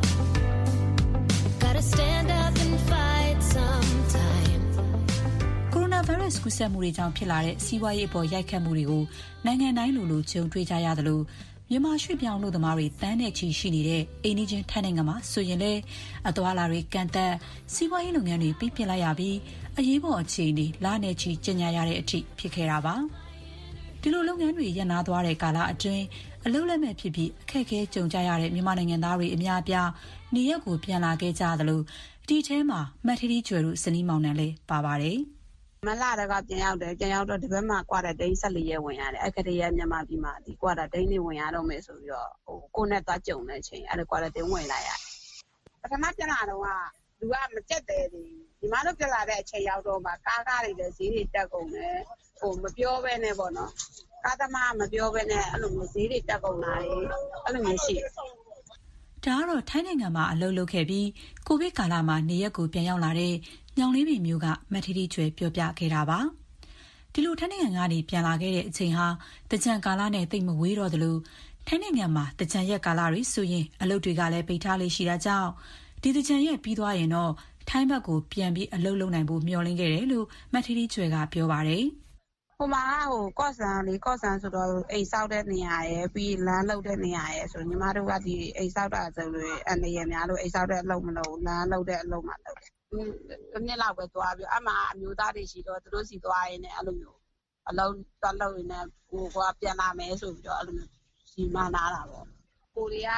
Gotta stand up and fight sometime. ကိုရိုနာဗိုင်းရပ်စ်ကူးစက်မှုတွေကြောင့်ဖြစ်လာတဲ့စီးပွားရေးအပေါ်ရိုက်ခတ်မှုတွေကိုနိုင်ငံတိုင်းလိုကြုံတွေ့ကြရသလိုမြန်မာရွှေ့ပြောင်းလူသမားတွေတန်းနဲ့ချီရှိနေတဲ့အိန္ဒိချင်းထိုင်းနိုင်ငံမှာဆိုရင်လည်းအသွာလာတွေကန့်သက်စီးပွားရေးလုပ်ငန်းတွေပိတ်ပစ်လိုက်ရပြီးအရေးပေါ်အခြေအနေလနဲ့ချီကျညာရတဲ့အထိဖြစ်ခဲ့တာပါဒီလိုလုပ်ငန်းတွေရပ်နားသွားတဲ့ကာလအတွင်းအလုပ်လက်မဲ့ဖြစ်ပြီးအခက်အခဲကြုံကြရတဲ့မြန်မာနိုင်ငံသားတွေအများအပြားနေရက်ကိုပြန်လာခဲ့ကြသလိုဒီထဲမှာမတ်ထရီကျွယ်တို့စနီးမောင်နှံလည်းပါပါတယ်မလာတော့ကပြန်ရောက်တော့ဒီဘက်မှာကွာတာဒိန်း14ရက်ဝင်ရတယ်အခက်တရမြန်မာပြည်မှာဒီကွာတာဒိန်းတွေဝင်ရတော့မယ်ဆိုပြီးတော့ကိုနဲ့သွားကြုံတဲ့အချိန်အဲ့ဒါကွာတာဒိန်းဝင်လာရပထမပြန်လာတော့ကလူကမကြက်တယ်ဒီမှာတော့ပြန်လာတဲ့အချိန်ရောက်တော့မှကားတွေလည်းဈေးတွေတက်ကုန်တယ်မပြောဘဲနဲ့ပေါ့နော်ကားသမားမပြောဘဲနဲ့အဲ့လိုမျိုးဈေးတွေတက်ကုန်လာတယ်အဲ့လိုမျိုးရှိဒါကတော့ထိုင်းနိုင်ငံမှာအလုပ်လုပ်ခဲ့ပြီးကိုဗစ်ကာလမှာနေရက်ကိုပြန်ရောက်လာတဲ့ညောင်လေးပင်မျိုးကမထီတီကျွဲပြောပြခဲ့တာပါဒီလိုထိုင်းနိုင်ငံကနေပြန်လာခဲ့တဲ့အချိန်ဟာတကြံကာလနဲ့တိတ်မဝေးတော့သလိုထိုင်းနိုင်ငံမှာတကြံရက်ကာလတွေဆိုရင်အလုပ်တွေကလည်းပိတ်ထားလေးရှိတာကြောင့်ဒီတကြံရက်ပြီးသွားရင်တော့ထိုင်းဘက်ကိုပြန်ပြီးအလုပ်လုပ်နိုင်ဖို့မျှော်လင့်ခဲ့တယ်လို့မထီတီကျွဲကပြောပါတယ်ဟိုမှာကော့ဆန်ဆိုတော့အိမ်ဆောက်တဲ့နေရာရယ်ပြီးလမ်းလုပ်တဲ့နေရာရယ်ဆိုညီမတို့ကဒီအိမ်ဆောက်တာဆိုလို့အနေရများလို့အိမ်ဆောက်တဲ့အလုပ်မလုပ်လမ်းလုပ်တဲ့အလုပ်မှလုပ်တယ်တစ်နှစ်လောက်ပဲသွားပြီးအမှအမျိုးသားတွေရှိတော့သူတို့စီသွားရင်းနဲ့အဲ့လိုမျိုးအလုပ်သွားလုပ်ရင်းနဲ့ကိုကပြန်လာမယ်ဆိုပြီးတော့အဲ့လိုမျိုးစီမနာတာပေါ့ကိုတွေက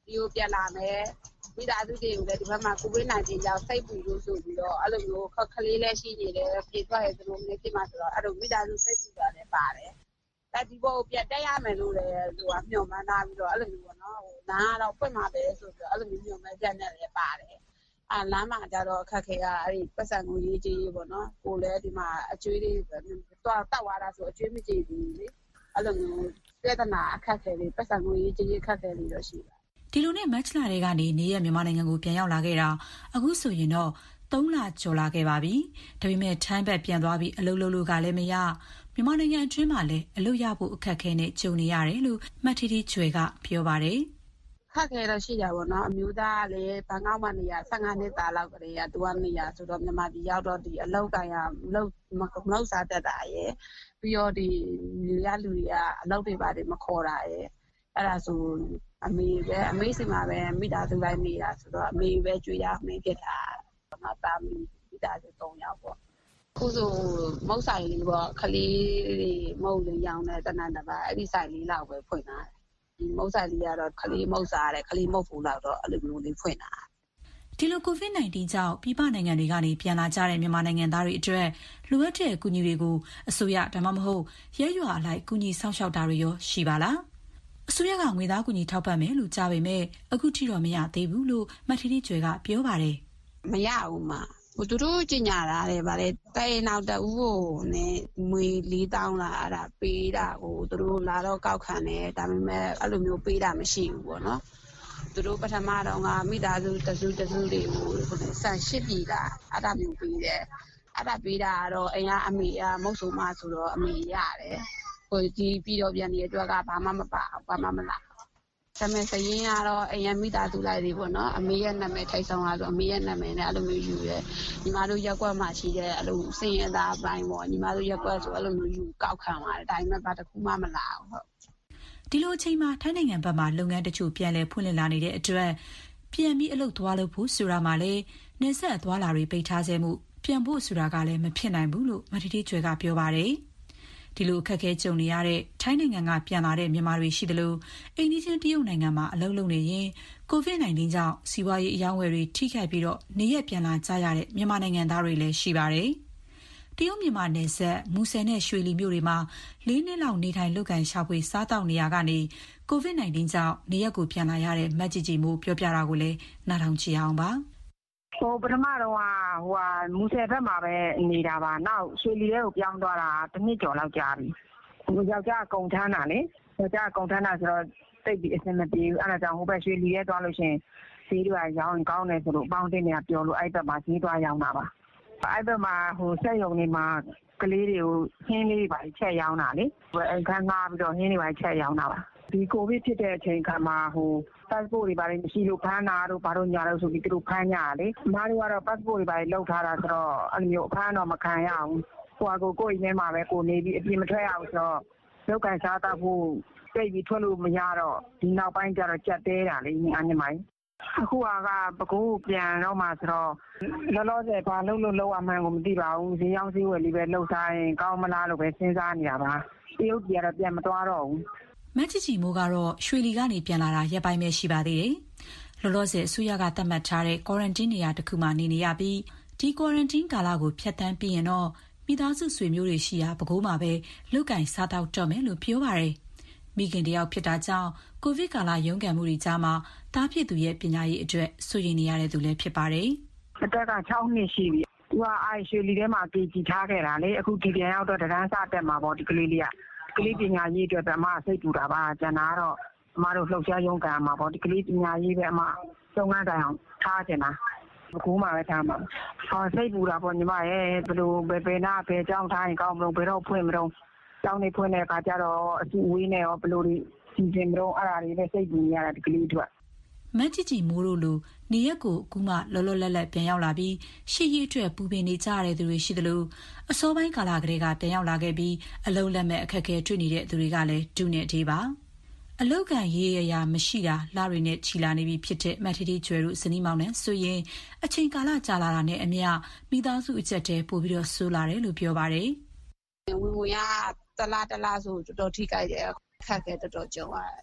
ဒီကိုပြန်လာမယ်မိသားစုတွေကိုလည်းဒီဘက်မှာ COVID-19 ကြောင့်စိတ်ပူလို့ဆိုပြီးတော့အဲ့လိုမျိုးခလေးလည်းရှိနေတယ်ပြေးသွားရတဲ့လူမျိုးဖြစ်မှာဆိုတော့အဲ့လိုမိသားစုစိတ်ပူတာလည်းပါတယ်ဒီဘောကိုပြန်တက်ရမယ်လို့လည်းသူကမျှော်မှန်းထားပြီးတော့အဲ့လိုမျိုးပေါ့နော်နားတော့ဖွင့်မှာပဲဆိုပြီးတော့အဲ့လိုမျိုးမျှော်မှန်းချက်နဲ့လည်းပါတယ်လမ်းမှာကြတော့အခက်ခဲကအဲ့ဒီပတ်စံကိုရေးကြီးပေါ့နော်ကိုလည်းဒီမှာအကျွေးတွေတော့တောက်သွားတာဆိုအကျွေးမကြည့်ဘူးလေအဲ့လိုမျိုးပြဿနာအခက်ခဲတွေပတ်စံကိုရေးကြီးအခက်ခဲတွေတော့ရှိပါတယ်ဒီလိုနဲ့မတ်လတွေကနေနေရမြန်မာနိုင်ငံကိုပြန်ရောက်လာခဲ့တာအခုဆိုရင်တော့3လကျော်လာခဲ့ပါပြီဒါပေမဲ့ထိုင်းဘက်ပြန်သွားပြီးအလုပ်လုပ်လို့ကလည်းမရမြန်မာနိုင်ငံအတွင်းမှာလည်းအလုပ်ရဖို့အခက်ခဲနဲ့ကြုံနေရတယ်လို့မတ်တီတီကျွဲကပြောပါတယ်ခက်ခဲတော့ရှိကြပါတော့အမျိုးသားကလည်းဘန်ကောက်မှာနေရ15နှစ်သားလောက်ကလေးကသူကနေရဆိုတော့မြန်မာပြည်ရောက်တော့ဒီအလောက်ကန်ရလောက်စားတတ်တာရယ်ပြီးတော့ဒီလူရလူတွေကအလောက်တွေပါတယ်မခေါ်တာရယ်အဲ့ဒါဆိုအမေစီမှာပဲမိသားစုလိုက်နေတာဆိုတော့အမေပဲကြွေးရအမေဖြစ်တာတော့တာမိသားစု3ယောက်ပေါ့ခုဆိုမုတ်ဆိုင်လေးပေါ့ခလေးတွေမုတ်လေးရောင်းတဲ့တနန္တပါအဲ့ဒီဆိုင်လေးလောက်ပဲဖွင့်တာဒီမုတ်ဆိုင်လေးကတော့ခလေးမုတ်စားတယ်ခလေးမုတ်ဖူးလောက်တော့အဲ့လိုမျိုးလေးဖွင့်တာဒီလို COVID-19 ကြောင့်ပြည်ပနိုင်ငံတွေကနေပြန်လာကြတဲ့မြန်မာနိုင်ငံသားတွေအတွက်လိုအပ်တဲ့အကူအညီတွေကိုအစိုးရဒါမှမဟုတ်ရဲရွာအလိုက်ကူညီဆောင်ရှောက်တာတွေရောရှိပါလားအစိုးရကငွေသားကူညီထောက်ပံ့မယ်လို့ကြားပေမဲ့အခုထိတော့မရသေးဘူးလို့မထီတီကျွဲကပြောပါတယ်မရဘူးမှာသူတို့ကြင်ညာတာလေဗါလေတိုင်နောက်တူကိုနဲ့ငွေ4000လာအဲ့ဒါပေးတာကိုသူတို့လာတော့ကောက်ခံတယ်ဒါပေမဲ့အဲ့လိုမျိုးပေးတာမရှိဘူးပေါ့နော်သူတို့ပထမတော့ကမိသားစုတစုတွေကိုဆန်ရှစ်ပြည်တာအဲ့ဒါမျိုးပေးတယ်အဲ့ဒါပေးတာကတော့အိမ်ကအမေကမုတ်ဆိုးမဆိုတော့အမေရတယ်ဟိုဒီပြီးတော့ပြန်နေတဲ့အတွက်ကဘာမှမပါဘာမှမလာဒါပေမဲ့စရင်ကတော့အိမ်ရမိသားစုလိုက်တွေပေါ့နော်အမေရဲ့နာမည်ထိတ်ဆောင်လာဆိုအမေရဲ့နာမည်နဲ့အဲ့လိုမျိုးယူရဲညီမတို့ရက်ကွက်မှာရှိတဲ့အဲ့လိုစင်ရသားပိုင်းပေါ့ညီမတို့ရက်ကွက်ဆိုအဲ့လိုမျိုးယူကောက်ခံပါတယ်ဒါပေမဲ့ဘာတစ်ခုမှမလာဘူးဟုတ်ဒီလိုအချိန်မှာထိုင်းနိုင်ငံဘက်မှာလုပ်ငန်းတချို့ပြန်လည်ဖွင့်လှစ်လာနေတဲ့အတွက်ပြန်ပြီးအလုပ်သွားလုပ်ဖို့ဆိုတာမှလည်းနေဆက်သွားလာတွေပိတ်ထားစေမှုပြန်ဖို့ဆိုတာကလည်းမဖြစ်နိုင်ဘူးလို့မထီတီကျွဲကပြောပါတယ်ဒီလိုအခက်အခဲကြုံနေရတဲ့ထိုင်းနိုင်ငံကပြန်လာတဲ့မြန်မာတွေရှိတယ်လို့အိန္ဒိယတရုတ်နိုင်ငံမှာအလုပ်လုပ်နေရင် COVID-19 ကြောင့်စီးပွားရေးအယောင်းဝယ်တွေထိခိုက်ပြီးတော့နေရပြန်လာကြရတဲ့မြန်မာနိုင်ငံသားတွေလည်းရှိပါတယ်တရုတ်မြန်မာနယ်စပ်မူဆယ်နဲ့ရွှေလီမြို့တွေမှာ4နှစ်လောက်နေထိုင်လုပ်ကိုင်ရှာဖွေစားတောက်နေရကနေ COVID-19 ကြောင့်နေရက်ကိုပြန်လာရတဲ့မတ်ကြီးကြီးမို့ပြောပြတာကိုလည်းနားထောင်ကြည့်အောင်ပါပထမတော့မူဆယ်ဘက်မှာပဲနေတာပါနောက်ရွှေလီထဲကိုပြောင်းသွားတာတစ်နှစ်ကျော်လောက်ကြာပြီယောက်ျားကုန်ထမ်းတာလေယောက်ျားကုန်ထမ်းတာဆိုတော့တိတ်ပြီးအဆင်မပြေဘူးအဲ့ဒါကြောင့်ဟိုဘက်ရွှေလီထဲသွားလို့ရှင်ဈေးတွေကရောင်းရင်ကောင်းတယ်ဆိုလို့ပေါင်းတင်နေတာပြောလို့အဲ့ဘက်မှာဈေးသွားရောင်းတာပါအဲ့ဘက်မှာစက်ရုံတွေမှာကလေးတွေကိုဟင်းလေးပါချက်ရောင်းတာလေအခန်းငှားပြီးတော့ဟင်းတွေပါချက်ရောင်းတာပါဒီကိုဗစ်ဖြစ်တဲ့အချိန်ခါမှာpassport တွေပါတယ်မရှိလို့ဖမ်းတာတို့ဘာလို့ညာလို့ဆိုပြီးသူတို့ဖမ်းကြတယ်လေအမားတို့ကတော့ passport တွေပါတယ်လောက်ထားတာဆိုတော့အဲ့လိုမျိုးအဖမ်းတော့မခံရအောင်ကိုယ့်အိမ်ထဲမှာပဲကိုနေပြီးအပြင်မထွက်ရအောင်ဆိုတော့လောက်ကန်စားတော့ဖို့တိတ်ပြီးထွက်လို့မရတော့ဒီနောက်ပိုင်းကျတော့ကြက်သေးတာလေအညီမကြီးအခုကပကူပြန်တော့မှဆိုတော့လောလောဆယ်ဘာလုပ်လို့လောက်အမှန်ကိုမသိပါဘူးဈေးရောင်းဈေးဝယ်လေးပဲလှုပ်စားရင်ကောင်းမလားလို့ပဲစဉ်းစားနေတာပါတရုတ်ပြည်ကတော့ပြန်မသွားတော့ဘူးမတ်ကြီးမိုးကတော့ရွှေလီကနေပြန်လာတာရက်ပိုင်းပဲရှိပါသေးတယ်။လောလောဆယ်အစိုးရကသတ်မှတ်ထားတဲ့ quarantine နေရာတစ်ခုမှာနေရပြီးဒီ quarantine ကာလကိုဖျက်ဆီးပြီးရင်တော့မိသားစုဆွေမျိုးတွေရှိရာပဲခူးမှာပဲလုတ်ကင်စားတောက်တော့မယ်လို့ပြောပါတယ်။မိခင်တယောက်ဖြစ်တာကြောင့်ကိုဗစ်ကာလရုန်းကန်မှုတွေကြားမှာတားဖြစ်သူရဲ့ပညာရေးအတွက်စိုးရိမ်နေရတဲ့သူလည်းဖြစ်ပါတယ်။အသက်က6နှစ်ရှိပြီ။သူကရွှေလီထဲမှာပြေးကြည့်ထားခဲ့တာလေအခုဒီပြန်ရောက်တော့တန်းစားတက်မှာပေါ့ဒီကလေးလေးကလေးပညာရေးအတွက်ပဲအမစိတ်ပူတာပါကျန်တာတော့အမတို့လှုပ်ရှားရုံးကန်မှာပေါ့ဒီကလေးပညာရေးပဲအမစုံငန်းတိုင်အောင်ထားချင်တာအခုမှပဲထားမှာစိတ်ပူတာပေါ့ညီမရဲ့ဘယ်လိုဘယ်နာဘယ်ကြောင်းထားရင်ကောင်းမလို့ဘယ်တော့ဖွင့်မလို့ကျောင်းနေဖွင့်တဲ့အခါကျတော့အစုဝေးနေရောဘယ်လိုစီစဉ်မလို့အဲ့ဒါတွေပဲစိတ်ပူနေရတာဒီကလေးတို့မတ်ကြီးမိုးတို့လိုနေရက်ကိုအခုမှလောလောလတ်လတ်ပြန်ရောက်လာပြီးရှေ့ရေးအတွက်ပူပင်နေကြတဲ့သူတွေရှိသလိုအစောပိုင်းကာလကလေးကပြန်ရောက်လာခဲ့ပြီးအလုံးလက်မဲ့အခက်အခဲတွေ့နေတဲ့သူတွေကလည်းတူနေသေးပါအလောက်ကန်ရေးရမရှိတာလာတွေနဲ့ချီလာနေပြီဖြစ်တဲ့မတ်တီကျွဲတို့ဇနီးမောင်နဲ့ဆိုရင်အချိန်ကာလကြာလာတာနဲ့အမျှမိသားစုအချက်တဲပို့ပြီးတော့ဆိုးလာတယ်လို့ပြောပါတယ်ဝင်ရတလားဆိုတော်တော်ထိကြိုက်တယ်အခက်အခဲတော်တော်ကြုံရတယ်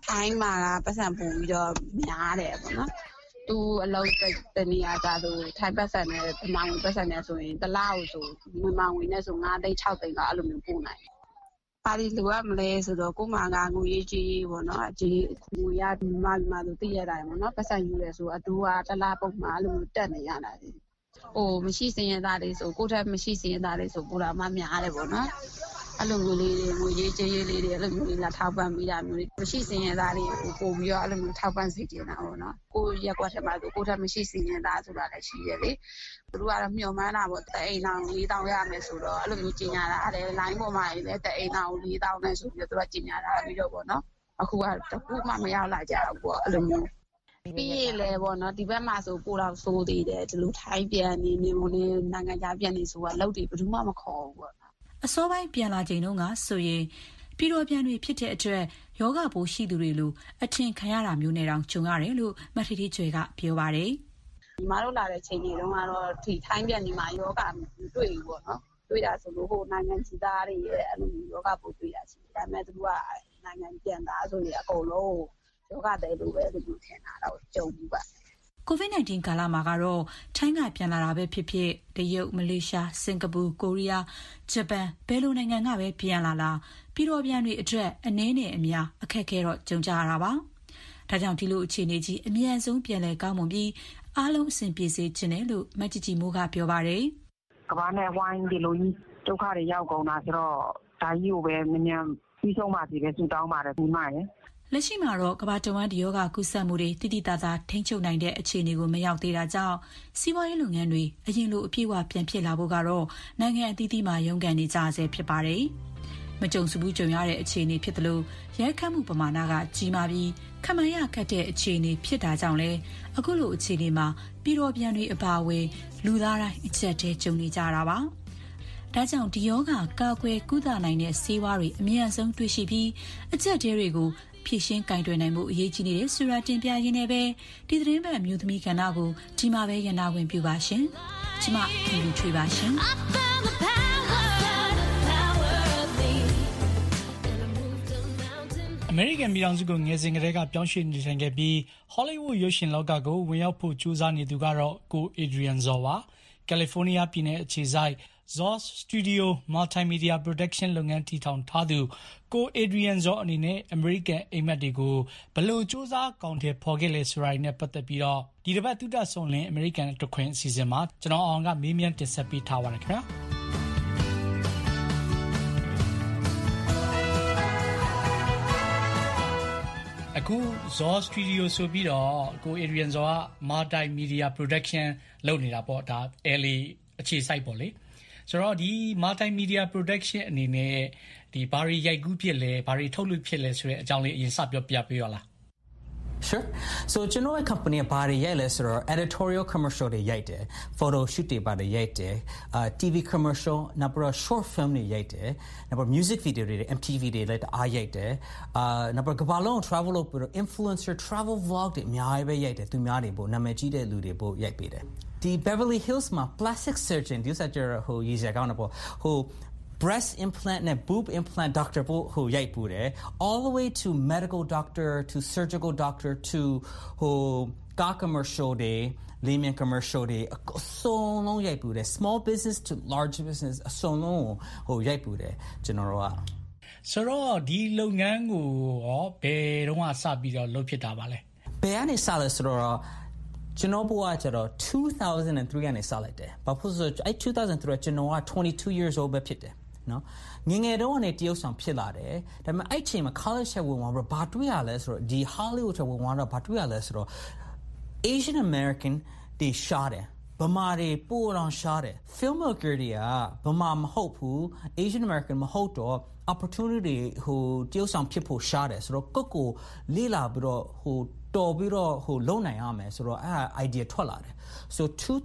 ထိုင်းမှာကပတ်စံပို့ပြီးတော့များတယ်ပေါ့နော်သူအလုပ်တနေရာကဆိုထိုင်းပတ်စံနဲ့ဗမာငွေပတ်စံနဲ့ဆိုရင်တစ်လားကိုဆိုမြန်မာငွေနဲ့ဆို9သိန်း6သိန်းတော့အဲ့လိုမျိုးပို့နိုင်တယ်။ပါတီလိုရမလဲဆိုတော့ကိုမှကငွေကြီးပေါ့နော်အကြီးငွေရဒီမှာဆိုသိရတာပေါ့နော်ပတ်စံယူရဲဆိုအတူကတစ်လားပုံမှန်အဲ့လိုမျိုးတက်နေရတာလေ။မရှိစင်ရသားလေးဆိုကိုထက်မရှိစင်ရသားလေးဆိုပို့တာမှများတယ်ပေါ့နော်။အဲ့လိုမျိုးလေးတွေငွေရေးကြေးရေးလေးတွေအဲ့လိုမျိုးလေးလာထောက်ပံ့မိတာမျိုးတွေမရှိစင်ရသားလေးကိုပို့ပြီးတော့အဲ့လိုမျိုးထောက်ပံ့စေချင်တာပေါ့နော်ကိုရက်ကွက်ထဲမှာဆိုကိုထက်မရှိစင်ရသားဆိုတာလည်းရှိရလေသူတို့ကတော့မျှော်မှန်းတာပေါ့တအိမ်တောင်4000ရမယ်ဆိုတော့အဲ့လိုမျိုးကြီးညာတာအဲ့လိုင်းပေါ်မှာလည်းတအိမ်တောင်4000နဲ့ဆိုပြီးတော့သူကကြီးညာတာပြီးတော့ပေါ့နော်အခုကတခုမှမရောက်လာကြဘူးပေါ့အဲ့လိုမျိုးပြီးရလေပေါ့နော်ဒီဘက်မှာဆိုပို့တော့စိုးသေးတယ်ဒီလိုထိုင်းပြန်နေမျိုးလေးနိုင်ငံခြားပြန်နေဆိုတာလောက်တွေဘယ်သူမှမခေါ်ဘူးပေါ့အစောပိုင်းပြန်လာချိန်တုန်းကဆိုရင်ပြည်တော်ပြန်တွေဖြစ်တဲ့အတွက်ယောဂပိုးရှိသူတွေလိုအထင်ခံရတာမျိုးနဲ့တောင်ကြုံရတယ်လို့မထီထီကျွဲကပြောပါတယ်ဒီမှာတို့လာတဲ့ချိန်တွေတုန်းကတော့ဒီထိုင်းပြန်နေမှာယောဂတွေ့ဘူးပေါ့နော်တွေ့တာဆိုလို့ဟိုနိုင်ငံကြီးသားတွေရဲ့အဲ့လိုယောဂပိုးတွေ့တာရှိတယ်ဒါပေမဲ့သူကနိုင်ငံပြန်သားဆိုရင်အကုန်လုံးယောဂတဲ့လိုပဲလို့ထင်တာတော့ကြုံဘူးပါ COVID-19 ကာလမှာကတော့ထိုင်းကပြန်လာတာပဲဖြစ်ဖြစ်တရုတ်မလေးရှားစင်ကာပူကိုရီးယားဂျပန်ဘယ်လိုနိုင်ငံကပဲပြန်လာပြည်တော်ပြန်တွေအတွက်အနည်းနဲ့အများအခက်အခဲတော့ကြုံကြရတာပါဒါကြောင့်ဒီလိုအခြေအနေကြီးအမြန်ဆုံးပြန်လည်ကောင်းမွန်ပြီးအားလုံးအဆင်ပြေစေချင်တယ်လို့မကြည်ကြည်မိုးကပြောပါတယ်ကမ္ဘာနဲ့ဝိုင်းဒီလိုကြီးဒုက္ခတွေရောက်ကုန်တာဆိုတော့ဒါကြီးကိုပဲမြန်ပြီးဆုံးပါစေပဲဆုတောင်းပါတယ်ဒီမှာလက်ရှိမှာတော့ကမ္ဘာတဝန်းဒီယောဂကူးစက်မှုတွေတိတိတသားထိန်းချုပ်နိုင်တဲ့အခြေအနေကိုမရောက်သေးတာကြောင့်စီးပွားရေးလုပ်ငန်းတွေအရင်လိုအပြည့်အဝပြန်ဖြစ်လာဖို့ကတော့နိုင်ငံအသီးသီးမှာရုန်းကန်နေကြဆဲဖြစ်ပါတယ်။မကြုံစဘူးကြုံရတဲ့အခြေအနေဖြစ်တယ်လို့ရိုက်ခတ်မှုပမာဏကကြီးမားပြီးခမရခတ်တဲ့အခြေအနေဖြစ်တာကြောင့်လဲအခုလိုအခြေအနေမှာပြည်တော်ပြန်တွေအပါအဝင်လူသားတိုင်းအချက်တည်းကြုံနေကြတာပါ။ဒါကြောင့်ဒီယောဂကာကွယ်ကုသနိုင်တဲ့ဆေးဝါးတွေအမြန်ဆုံးတွေ့ရှိပြီးအချက်တည်းတွေကိုဖြည့်ရှင်းကင်တွယ်နိုင်မှုအရေးကြီးနေတဲ့ဆိုတာတင်ပြရင်းနဲ့ပဲဒီသတင်းပတ်မျိုးသမီးကဏ္ဍကိုဒီမှာပဲရနာဝင်ပြပါရှင်။ကျမခင်လူချွေပါရှင်။အမေရိကန်ပြည်ထောင်စုကိုငယ်စဉ်ကတည်းကပြောင်းရွှေ့နေထိုင်ခဲ့ပြီးဟောလိဝုဒ်ရုပ်ရှင်လောကကိုဝင်ရောက်ဖို့ကြိုးစားနေသူကတော့ကိုအေဒရီယန်ဇော်ပါကယ်လီဖိုးနီးယားပြည်နယ်အခြေစိုက် Zoss Studio Multimedia Production လုပ်ငန်းတည်ထောင်ထားသူကိုအေဒရီယန်ဇော်အနေနဲ့အမေရိကန်အိမ်မက်တွေကိုဘယ်လိုစူးစမ်းကောင်းတယ်ဖော်ခဲ့လဲဆိုတာနဲ့ပတ်သက်ပြီးတော့ဒီတစ်ပတ်သုတဆုံလင်းအမေရိကန်တခွင်အစီအစဉ်မှာကျွန်တော်အောင်ကမေးမြန်းတင်ဆက်ပေးထားပါတယ်ခင်ဗျာအခု Zoss Studio ဆိုပြီးတော့ကို Adrian Zoll က Multimedia Production လုပ်နေတာပေါ့ဒါ LA အခြေစိုက်ပေါ့လေဆိုတော့ဒီ Multimedia Production အနေနဲ့ဒီဘာတွေရိုက်ကူးဖြစ်လဲဘာတွေထုတ်လုပ်ဖြစ်လဲဆိုတဲ့အကြောင်းလေးအရင်စပြောပြပေးရလား Sure. So ကျွန်တော်ရဲ့ company ကဘာတွေရိုက်လဲဆိုတော့ editorial commercial တွေရိုက်တယ် photo shoot တွေပါရိုက်တယ် TV commercial နောက်ပြီးတော့ short film တွေရိုက်တယ်နောက်ပြီး music video တွေ MTV တွေလည်းအားရိုက်တယ်နောက်ပြီးကမ္ဘာလုံး travel လုပ်ပြီးတော့ influencer travel vlog တွေအများကြီးပဲရိုက်တယ်သူများတွေပို့နာမည်ကြီးတဲ့လူတွေပို့ရိုက်ပေးတယ်ဒီ Beverly Hills မှာ plastic surgeon ဒီဆက်ကျဟိုရေးစရာကောင်းတယ်ပေါ့ဟိုbreast implant နဲ့ boob implant doctor ပို့ဟိုရိုက်ပူတယ် all the way to medical doctor to surgical doctor to ဟို car commercial တွေ layman commercial တွေအစုံလုံးရိုက်ပူတယ် small business to large business အစုံလုံးဟိုရိုက်ပူတယ်ကျွန်တော်တို့ကဆိုတော့ဒီလုပ်ငန်းကိုရောဘယ်တော့မှစပြီးတော့လုပ်ဖြစ်တာပါလဲဘယ်ကနေစလဲဆိုတော့ကျွန်တော်ဘဝကျတော့2003ကနေစလိုက်တယ်ဘာဖြစ်လို့အဲ့2003ကျွန်တော်က22 years old ပဲဖြစ်တယ်နော်ငငယ်တုန်းကနေတရုတ်ဆောင်ဖြစ်လာတယ်ဒါပေမဲ့အဲ့ချိန်မှာ college ထဲဝင်သွားတော့ဘာတွေ့ရလဲဆိုတော့ဒီ Hollywood ထဲဝင်သွားတော့ဘာတွေ့ရလဲဆိုတော့ Asian American တွေရှားတယ်ဗမာတွေပို့အောင်ရှားတယ် filmmaker တွေကဗမာမဟုတ်ဘူး Asian American မဟုတ်တော့ opportunity ဟိုတရုတ်ဆောင်ဖြစ်ဖို့ရှားတယ်ဆိုတော့ကိုလေးလာပြီးတော့ဟိုတော်ပြီးတော့ဟိုလုံနိုင်ရမယ်ဆိုတော့အဲ့ idea ထွက်လာတယ် so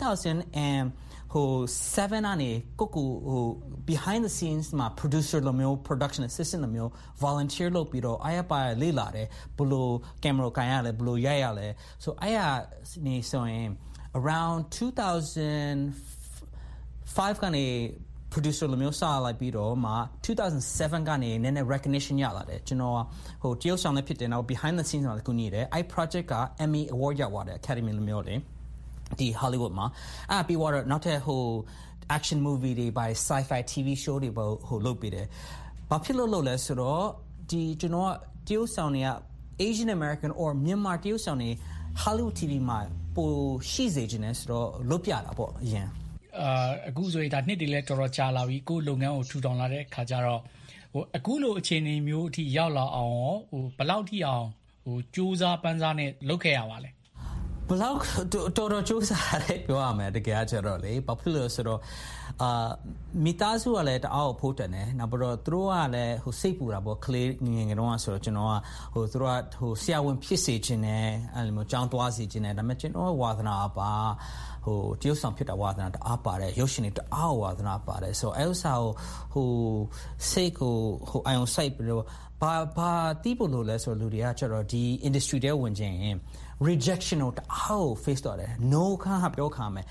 2000 ဟို7အနေကိုဟို behind the scenes မှာ producer လိုမျိုး production assistant လိုမျိုး volunteer လုပ်ပြီးတော့အားရပါလေးလာတယ်ဘယ်လို camera ကန်ရလဲဘယ်လိုရိုက်ရလဲ so အဲ့ရနေဆိုရင် around 2005ကနေ producer လိုမျိုးစလိုက်ပြီးတော့မှ 2007 ကနေနည်းနည်း recognition ရလာတယ်ကျွန်တော်ဟိုတရုတ်ဆောင်လည်းဖြစ်တယ်နောက် behind the scenes မှာကူညီတယ်အဲ့ project က Emmy Award ရသွားတယ် Academy လိုမျိုးလေဒီ Hollywood မှာအဲ့ပြီးတော့နောက်ထပ်ဟို action movie တွေ by sci-fi TV show တွေဟိုလုပ်ပေးတယ်ဘာဖြစ်လို့လဲဆိုတော့ဒီကျွန်တော်တရုတ်ဆောင်တွေက Asian American or မြန်မာတရုတ်ဆောင်တွေ Hollywood TV မှာပိုရှိစေခြင်းနဲ့ဆိုတော့လုပ်ပြတာပေါ့အရင်အခုဆိုရင်ဒါနှစ်တည်းလဲတော်တော်ကြာလာပြီကိုလုပ်ငန်းကိုထူထောင်လာတဲ့ခါကျတော့ဟိုအခုလိုအခြေအနေမျိုးအထိရောက်လာအောင်ဟိုဘယ်လောက်ထိအောင်ဟိုစူးစမ်းပန်းစားနဲ့လုပ်ခဲ့ရပါလဲဘယ်လောက်တော်တော်စူးစမ်းရတယ်ပြောရမယ်တကယ်ကျတော့လေဘာဖြစ်လို့ဆိုတော့မိသားစုကလည်းတအားဖို့တန်တယ်နောက်ပြီးတော့သူတို့ကလည်းဟိုစိတ်ပူတာပေါ့ကလေးငယ်ငယ်တုန်းကဆိုတော့ကျွန်တော်ကဟိုသူတို့ကဟိုဆရာဝန်ဖြစ်စေခြင်းနဲ့အဲ့လိုမျိုးကြောင်းသွားစေခြင်းနဲ့ဒါပေမဲ့ကျွန်တော်ဝါသနာပါဟိုတရုတ်ဆောင်ဖြစ်တာဝါသနာတအားပါတယ်ရုပ်ရှင်တွေတအားဝါသနာပါတယ်ဆိုတော့အဲ့ဥစ္စာကိုဟိုစိတ်ကိုဟို ion site ပြီးတော့ဘာတီးဖို့လို့လဲဆိုတော့လူတွေကကျတော့ဒီ industry တွေဝင်ခြင်းrejection をhow face တော့တယ် no ခါပြောခါမယ်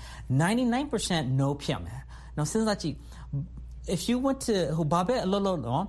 99% no ဖြစ်မယ်နော်စဉ်းစားကြည့် if you went to ဟိုဘာပဲအလုပ်လုပ်နော်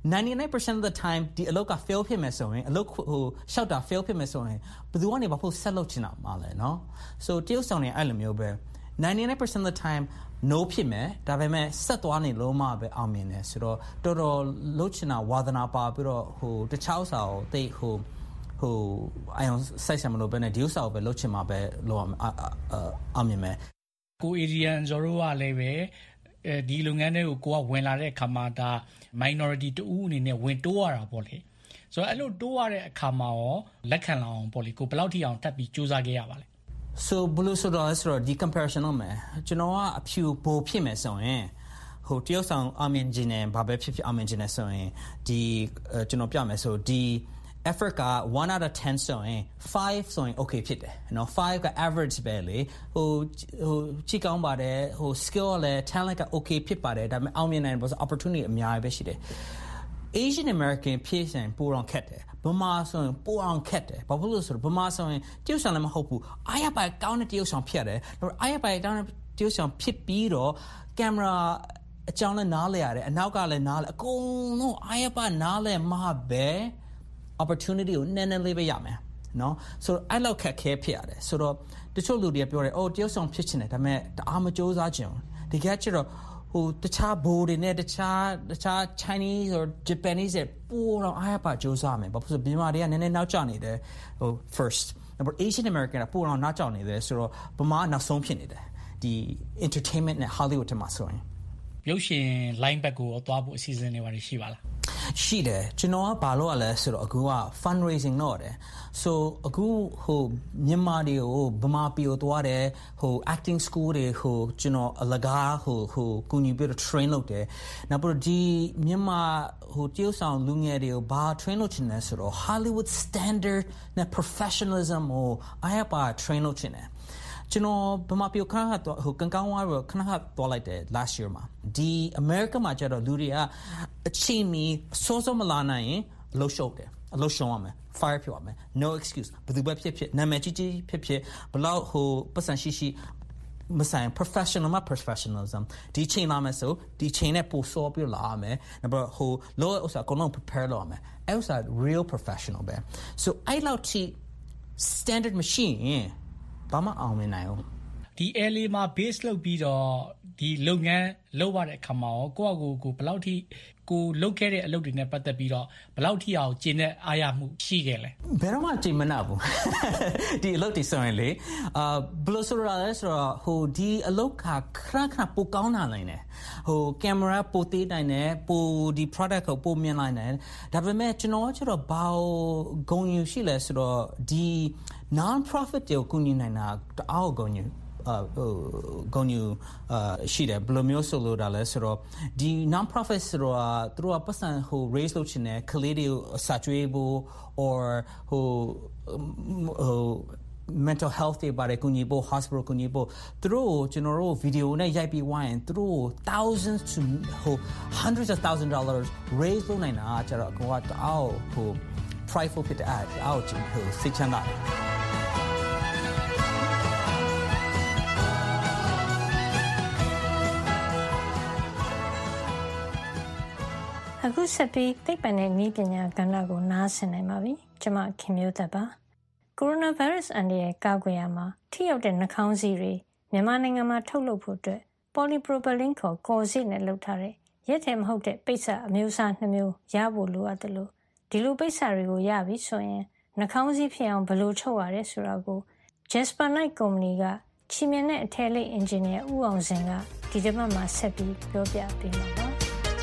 99% of the time ဒီအလုပ်က fail ဖြစ်မယ်ဆိုရင်အလုပ်ဟိုရှောက်တာ fail ဖြစ်မယ်ဆိုရင်ဘယ်သူကနေဘာဖို့ဆက်လုပ်ချင်တာမလဲနော် so တရုတ်ဆောင်နေအဲ့လိုမျိုးပဲ 99% of the time no ဖြစ်မယ်ဒါပေမဲ့ဆက်သွားနေလို့မှပဲအောင်မြင်တယ်ဆိုတော့တော်တော်လုပ်ချင်တာဝါသနာပါပြီးတော့ဟိုတခြားဥစ္စာကိုတိတ်ဟိုအယုံစိုက်ဆံမလို့ပဲနဲ့ဒီဥစ္စာကိုပဲလုပ်ချင်မှာပဲလုပ်အောင်မြင်မယ်ကို Adrian ဇော်တို့ကလည်းပဲဒီလုပ်ငန်းတွေကိုကိုကဝင်လာတဲ့အခါမှာဒါ minority တူအနေနဲ့ဝင်တိုးရတာပေါ့လေဆိုတော့အဲ့လိုတိုးရတဲ့အခါမှာရောလက်ခံလာအောင်ပေါ့လေကိုဘယ်လောက်ထိအောင်ထပ်ပြီးစူးစမ်းခဲ့ရပါလဲ so blue so the comparison လုပ်မယ်ကျွန်တော်ကအဖြူဘိုဖြစ်မယ်ဆိုရင်ဟိုတရုတ်ဆောင်အမင်ဂျင်နဲ့ဘာပဲဖြစ်ဖြစ်အမင်ဂျင်နဲ့ဆိုရင်ဒီကျွန်တော်ပြမယ်ဆိုဒီ effort က1 out of 10ဆိုရင်5ဆိုရင် okay ဖြစ်တယ်เนาะ5က average ပဲလေဟိုကြည့်ကောင်းပါတယ်ဟို skill လည်း talent က okay ဖြစ်ပါတယ်ဒါပေမဲ့အောင်မြင်နိုင်တဲ့ opportunity အများကြီးပဲရှိတယ် Asian American ဖြစ်ရင်ပိုအောင်ခက်တယ်ဗမာဆိုရင်ပိုအောင်ခက်တယ်ဘာဖြစ်လို့ဆိုတော့ဗမာဆိုရင်တရုတ်ဆောင်လည်းမဟုတ်ဘူးအားရပါကောင်းတဲ့တရုတ်ဆောင်ဖြစ်တယ်အားရပါကောင်းတဲ့တရုတ်ဆောင်ဖြစ်ပြီးတော့ camera အကြောင်းလည်းနားလဲရတယ်အနောက်ကလည်းနားလဲအကုန်လုံးအားရပါနားလဲမှာပဲ opportunity ကိုနည်းနည်းလေးပဲရမယ်เนาะဆိုတော့အဲ့လောက်ခက်ခဲဖြစ်ရတယ်ဆိုတော့တချို့လူတွေပြောတယ်အိုးတရုတ်ဆောင်ဖြစ်ချင်တယ်ဒါပေမဲ့တအားမကြိုးစားချင်ဘူးတကယ်ကျတော့ဟိုတခြားဘိုးတွေနဲ့တခြား Chinese or Japanese ပိုတော့အားရပါကြိုးစားမယ်ဘာဖြစ်လို့မြန်မာတွေကနည်းနည်းနောက်ကျနေတယ်ဟို first number Asian American ကပိုတော့နောက်ကျနေတယ်ဆိုတော့ဗမာနောက်ဆုံးဖြစ်နေတယ်ဒီ entertainment နဲ့ Hollywood ထဲမှာဆိုရင်ရုပ်ရှင် line back ကိုသွားဖို့အစီအစဉ်တွေပါရှိပါလားရှိတယ်ကျွန်တော်ကဘာလို့လဲဆိုတော့အခုက fundraising လုပ်တယ် so အခုဟိုမြန်မာတွေကိုဗမာပြည်ကိုသွားတယ်ဟို acting school တွေဟိုကျွန်တော်အလကားဟိုကူညီပြီးတော့ train လုပ်တယ်နောက်ပြီးဒီမြန်မာဟိုတရုတ်ဆောင်လူငယ်တွေကိုဘာ train လုပ်ချင်လဲဆိုတော့ Hollywood standard နဲ့ professionalism ကိုအားရပါ train လုပ်ချင်တယ်ကျွန်တော်ဗမာပြည်ခဏဟိုကန်ကောင်းဝါခဏသွားလိုက်တယ် last year မှာဒီ America မှာကျတော့လူတွေကအချိန်မီစောစောမလာနိုင်ရင်အလုပ်ရှုပ်တယ်အလုပ်ရှုံးရမယ် fire ဖြစ်ရမယ် no excuse ဘယ်သူပဲဖြစ်နာမည်ကြီးဖြစ်ဘလောက်ဟိုပတ်စံရှိမဆိုင် professionalism ဒီချိန်လာမယ်ဆိုဒီချိန်နဲ့ပို့စောပြီးလာမယ်နောက်ဟိုလောဥစ္စာအကုန်လုံး prepare လုပ်ရမယ်အဲ့ဥစ္စာ real professional ပဲ so အဲ့လောက်ထိ standard machineဘာမှအောင်မနိုင်ဘူးဒီ LA မှာ base လုပ်ပြီးတော့ဒီလုပ်ငန်းလုပ်ရတဲ့အခါမှာရောကိုယ့်အကိုဘယ်လောက်ထိကိုလုပ်ခဲ့တဲ့အလုပ်တွေနဲ့ပတ်သက်ပြီးတော့ဘယ်လောက်ထိအောင်ကျင့်တဲ့အားရမှုရှိခဲ့လဲဘယ်တော့မှကျင့်မနာဘူးဒီအလုပ်တွေဆိုရင်လေဘယ်လိုဆိုရလဲဆိုတော့ဟိုဒီအလုပ်ခါခဏပိုကောင်းလာနိုင်တယ်ဟိုကင်မရာပိုသေးနိုင်တယ်ပိုဒီ product ကိုပိုမြင်နိုင်တယ်ဒါပေမဲ့ကျွန်တော်ဘာဂုဏ်ယူရှိလဲဆိုတော့ဒီ non profit တွေကိုကူညီနိုင်တာတအားဂုဏ်ယူဂုဏ်ယူရှိတယ်ဘယ်လိုမျိုးဆိုလို့ဒါလဲဆိုတော့ဒီ non profit ဆိုတော့သူတို့ကပတ်စံဟို raise လုပ်ချင်တယ်ကလေးတွေကိုစာကျွေးဖို့ or ဟို mental health တွေပါတယ်ကူညီဖို့ hospital ကူညီဖို့သူတို့ကျွန်တော်တို့ video နဲ့ရိုက်ပြီးဝိုင်းသူတို့ thousands to ဟို hundreds of $1,000s raise လုပ်နိုင်တာကျတော့ကိုကတအားဟို prideful ဖြစ်တဲ့အားကိုဟိုစိတ်ချမ်းသာအခုဆက်ပြီးသိပ္ပံနဲ့နည်းပညာကဏ္ဍကိုနားဆင်နိုင်ပါပြီ။ကျွန်မခင်မျိုးသက်ပါ။ကိုရိုနာဗိုင်းရပ်စ်အန္တရာယ်ကာကွယ်ရမှာထိရောက်တဲ့နှာခေါင်းစည်းတွေမြန်မာနိုင်ငံမှာထုတ်လုပ်ဖို့အတွက် polypropylene ခေါ်ကော်စေ့နဲ့လုပ်ထားတဲ့ရက်ထဲမဟုတ်တဲ့ပိတ်စအမျိုးအစား2မျိုးရဖို့လိုအပ်တယ်လို့ဒီလိုပိတ်စတွေကိုရပြီဆိုရင်နှာခေါင်းစည်းဖြစ်အောင်ဘယ်လိုချုပ်ရလဲဆိုတာကို Jasper Knight ကုမ္ပဏီကချီမင်းနဲ့အထည်လိပ်အင်ဂျင်နီယာဦးအောင်စင်ကဒီတစ်ပတ်မှာဆက်ပြီးပြောပြပေးမှာပါ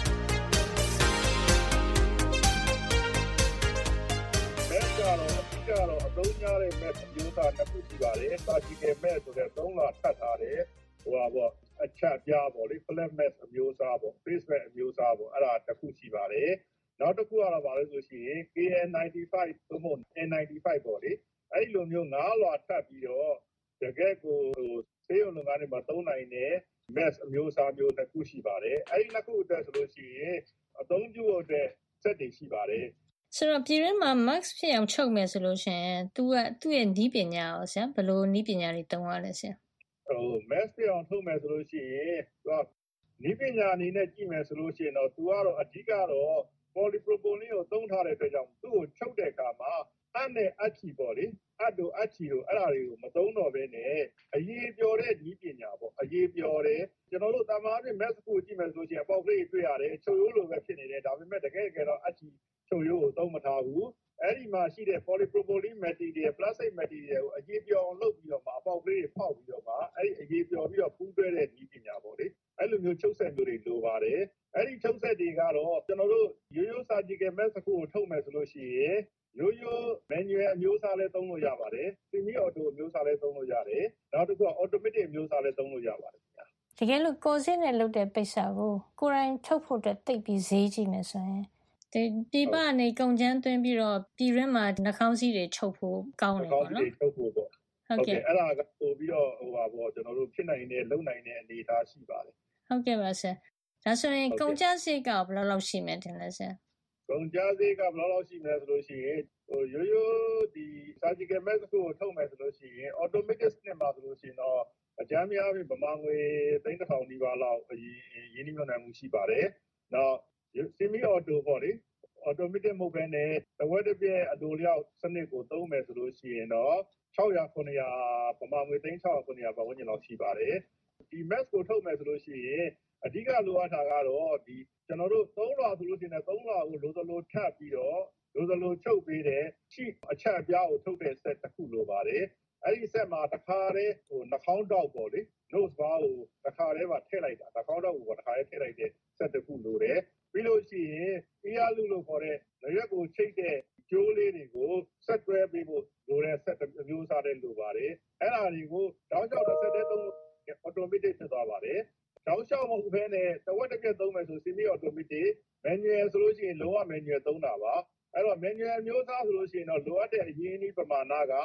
ကတော့အသုံးများတဲ့ mask အမျိုးအစားနှစ်ခုရှိပါတယ်။ surgical mask ဆိုတဲ့3လထပ်ထားတယ်။အချပ်ပြားပေါ့လေ flat mask အမျိုးအစားပေါ့ face mask အမျိုးအစားပေါ့အဲ့ဒါတစ်ခုရှိပါတယ်။နောက်တစ်ခုကတော့ဗာလို့ဆိုရှင် KN95 သို့မဟုတ် N95 ပေါ့လေ။အဲ့ဒီလိုမျိုး9လထပ်ပြီးတော့တကယ်ကိုဆေးရုံလုပ်ငန်းတွေမှာသုံးနိုင်တဲ့ mask အမျိုးအစားမျိုးတစ်ခုရှိပါတယ်။အဲ့ဒီနှစ်ခုအတွက်ဆိုလို့ရှိရင်အသုံးပြုဖို့အတွက်စက်တွေရှိပါတယ်။ဆိုတော့ပြည်တွင်းမှာ mask ဖြစ်အောင်ချုပ်မယ်ဆိုလို့ရှိရင်သူ့ရဲ့နည်းပညာရောဆရာဘယ်လိုနည်းပညာတွေသုံးရလဲဆရာ mask ဖြစ်အောင်ထုတ်မယ်ဆိုလို့ရှိရင်သူကနည်းပညာအနေနဲ့ကြည့်မယ်ဆိုလို့ရှိရင်တော့သူကတော့အဓိကတော့ polypropylene ကိုသုံးထားတဲ့အတွက်ကြောင့်သူ့ကိုချုပ်တဲ့အခါမှာအပ်နဲ့အပ်ချီပေါ့လေအပ်တို့အပ်ချီတို့အဲ့ဒါတွေကိုမသုံးတော့ဘဲနဲ့အရေးပျော်တဲ့နည်းပညာပေါ့အရေးပျော်တယ်ကျွန်တော်တို့တာမားပြင် mask ကိုကြည့်မယ်ဆိုလို့ရှိရင်အပေါက်ကလေးတွေ့ရတယ်ချုပ်ရိုးလိုပဲဖြစ်နေတယ်ဒါပေမဲ့တကယ်တော့အပ်ချီချုပ်ရိုးကိုသုံးမထားဘူးအဲ့ဒီမှာရှိတဲ့ polypropylene material plastic material ကိုအရေးပျော်အောင်လုပ်ပြီးတော့မှအပေါက်ကလေးတွေဖောက်ပြီးတော့မှအဲ့ဒီအရေးပျော်ပြီးတော့ပူးတွဲတဲ့နည်းပညာပေါ့လေအဲ့လိုမျိုးချုပ်ဆက်မျိုးတွေလိုပါတယ်အဲ့ဒီချုပ်ဆက်တွေကတော့ကျွန်တော်တို့ရိုးရိုး surgical mask ကိုထုတ်မယ်ဆိုလို့ရှိရင်ရိုးရိုး manual အမျိုးအစားလည်းသုံးလို့ရပါတယ် semi auto အမျိုးအစားလည်းသုံးလို့ရတယ်နောက်တစ်ခုက automatic အမျိုးအစားလည်းသုံးလို့ရပါတယ်ခင်ဗျာတကယ်လို့ကော်စေ့နဲ့လုပ်တဲ့ပိတ်စကိုကိုယ်တိုင်ထုတ်ဖို့အတွက်တိတ်ပြီးဈေးကြီးမယ်ဆိုရင်ဒီပအနေကုန်ကျန်းသွင်းပြီးတော့ပြည်ရင်းမှာနှာခေါင်းစည်းတွေချုပ်ဖို့ကောင်းတယ်ပေါ့နော်ချုပ်ဖို့ပေါ့ဟုတ်ကဲ့အဲ့ဒါကပို့ပြီးတော့ကျွန်တော်တို့ဖြစ်နိုင်တဲ့လုံနိုင်တဲ့အနေအထားရှိပါတယ်ဟုတ်ကဲ့ပါဆရာဒါဆိုရင်ကုန်ကျစရိတ်ကဘယ်လောက်ရှိမယ်တင်လဲဆရာကုန်ကျစရိတ်ကဘယ်လောက်ရှိမလဲဆိုလို့ရှိရင်ရိုးရိုးဒီ surgical mask ကိုထုတ်မယ်ဆိုလို့ရှိရင် automatic နဲ့မှာဆိုလို့ရှိရင်တော့အကြမ်းများပြီးဗမာငွေ3000နီးပါးလောက်ရင်းနှီးမြှုပ်နှံမှုရှိပါတယ်နောက်semi auto ပေါ့လေ automatic မဟုတ်ဘဲနဲ့တဝက်တစ်ပြည့်အလိုလျောက်စနစ်ကိုသုံးမယ်ဆိုလို့ရှိရင်တော့600 900ဗမာငွေ600 900ပတ်ဝန်းကျင်လောက်ရှိပါတယ်ဒီ mask ကိုထုတ်မယ်ဆိုလို့ရှိရင်အဓိကလိုအပ်တာကတော့ဒီကျွန်တော်တို့3လဆိုလို့ရှိရင်3လကိုလိုသလိုထပ်ပြီးတော့လိုသလိုချုပ်ပေးတဲ့ချိအချက်အပြားကိုထုတ်တဲ့ set တစ်ခုလိုပါတယ်အဲ့ဒီ set မှာတစ်ခါတည်းနှာခေါင်းတောက်ပေါ့လေ nose bar ကိုတစ်ခါတည်းမှာထည့်လိုက်တာနှာခေါင်းတောက်ကိုတစ်ခါတည်းထည့်လိုက်တဲ့ set တစ်ခုလိုတယ်ပြီးလို့ရှိရင် ear loop လို့ခေါ်တဲ့လက်ကိုချိတ်တဲ့ကျိုးလေးတွေကိုဆက်တွဲပေးဖို့လိုတဲ့ set တစ်မျိုးစားတဲ့လိုပါတယ်အဲ့ဒါတွေကိုတောက်လျှောက်တစ်ဆက်တည်းသုံး automatic ဖြစ်သွားပါတယ်တောက်လျှောက်မဟုတ်ဘဲနဲ့တဝက်တစ်ပြည့်သုံးမယ်ဆို semi automatic manual ဆိုလို့ရှိရင်လုံးဝ manual သုံးတာပါအဲ့တော့ manual မျိုးစားဆိုလို့ရှိရင်တော့လိုအပ်တဲ့အရင်းအနှီးပမာဏက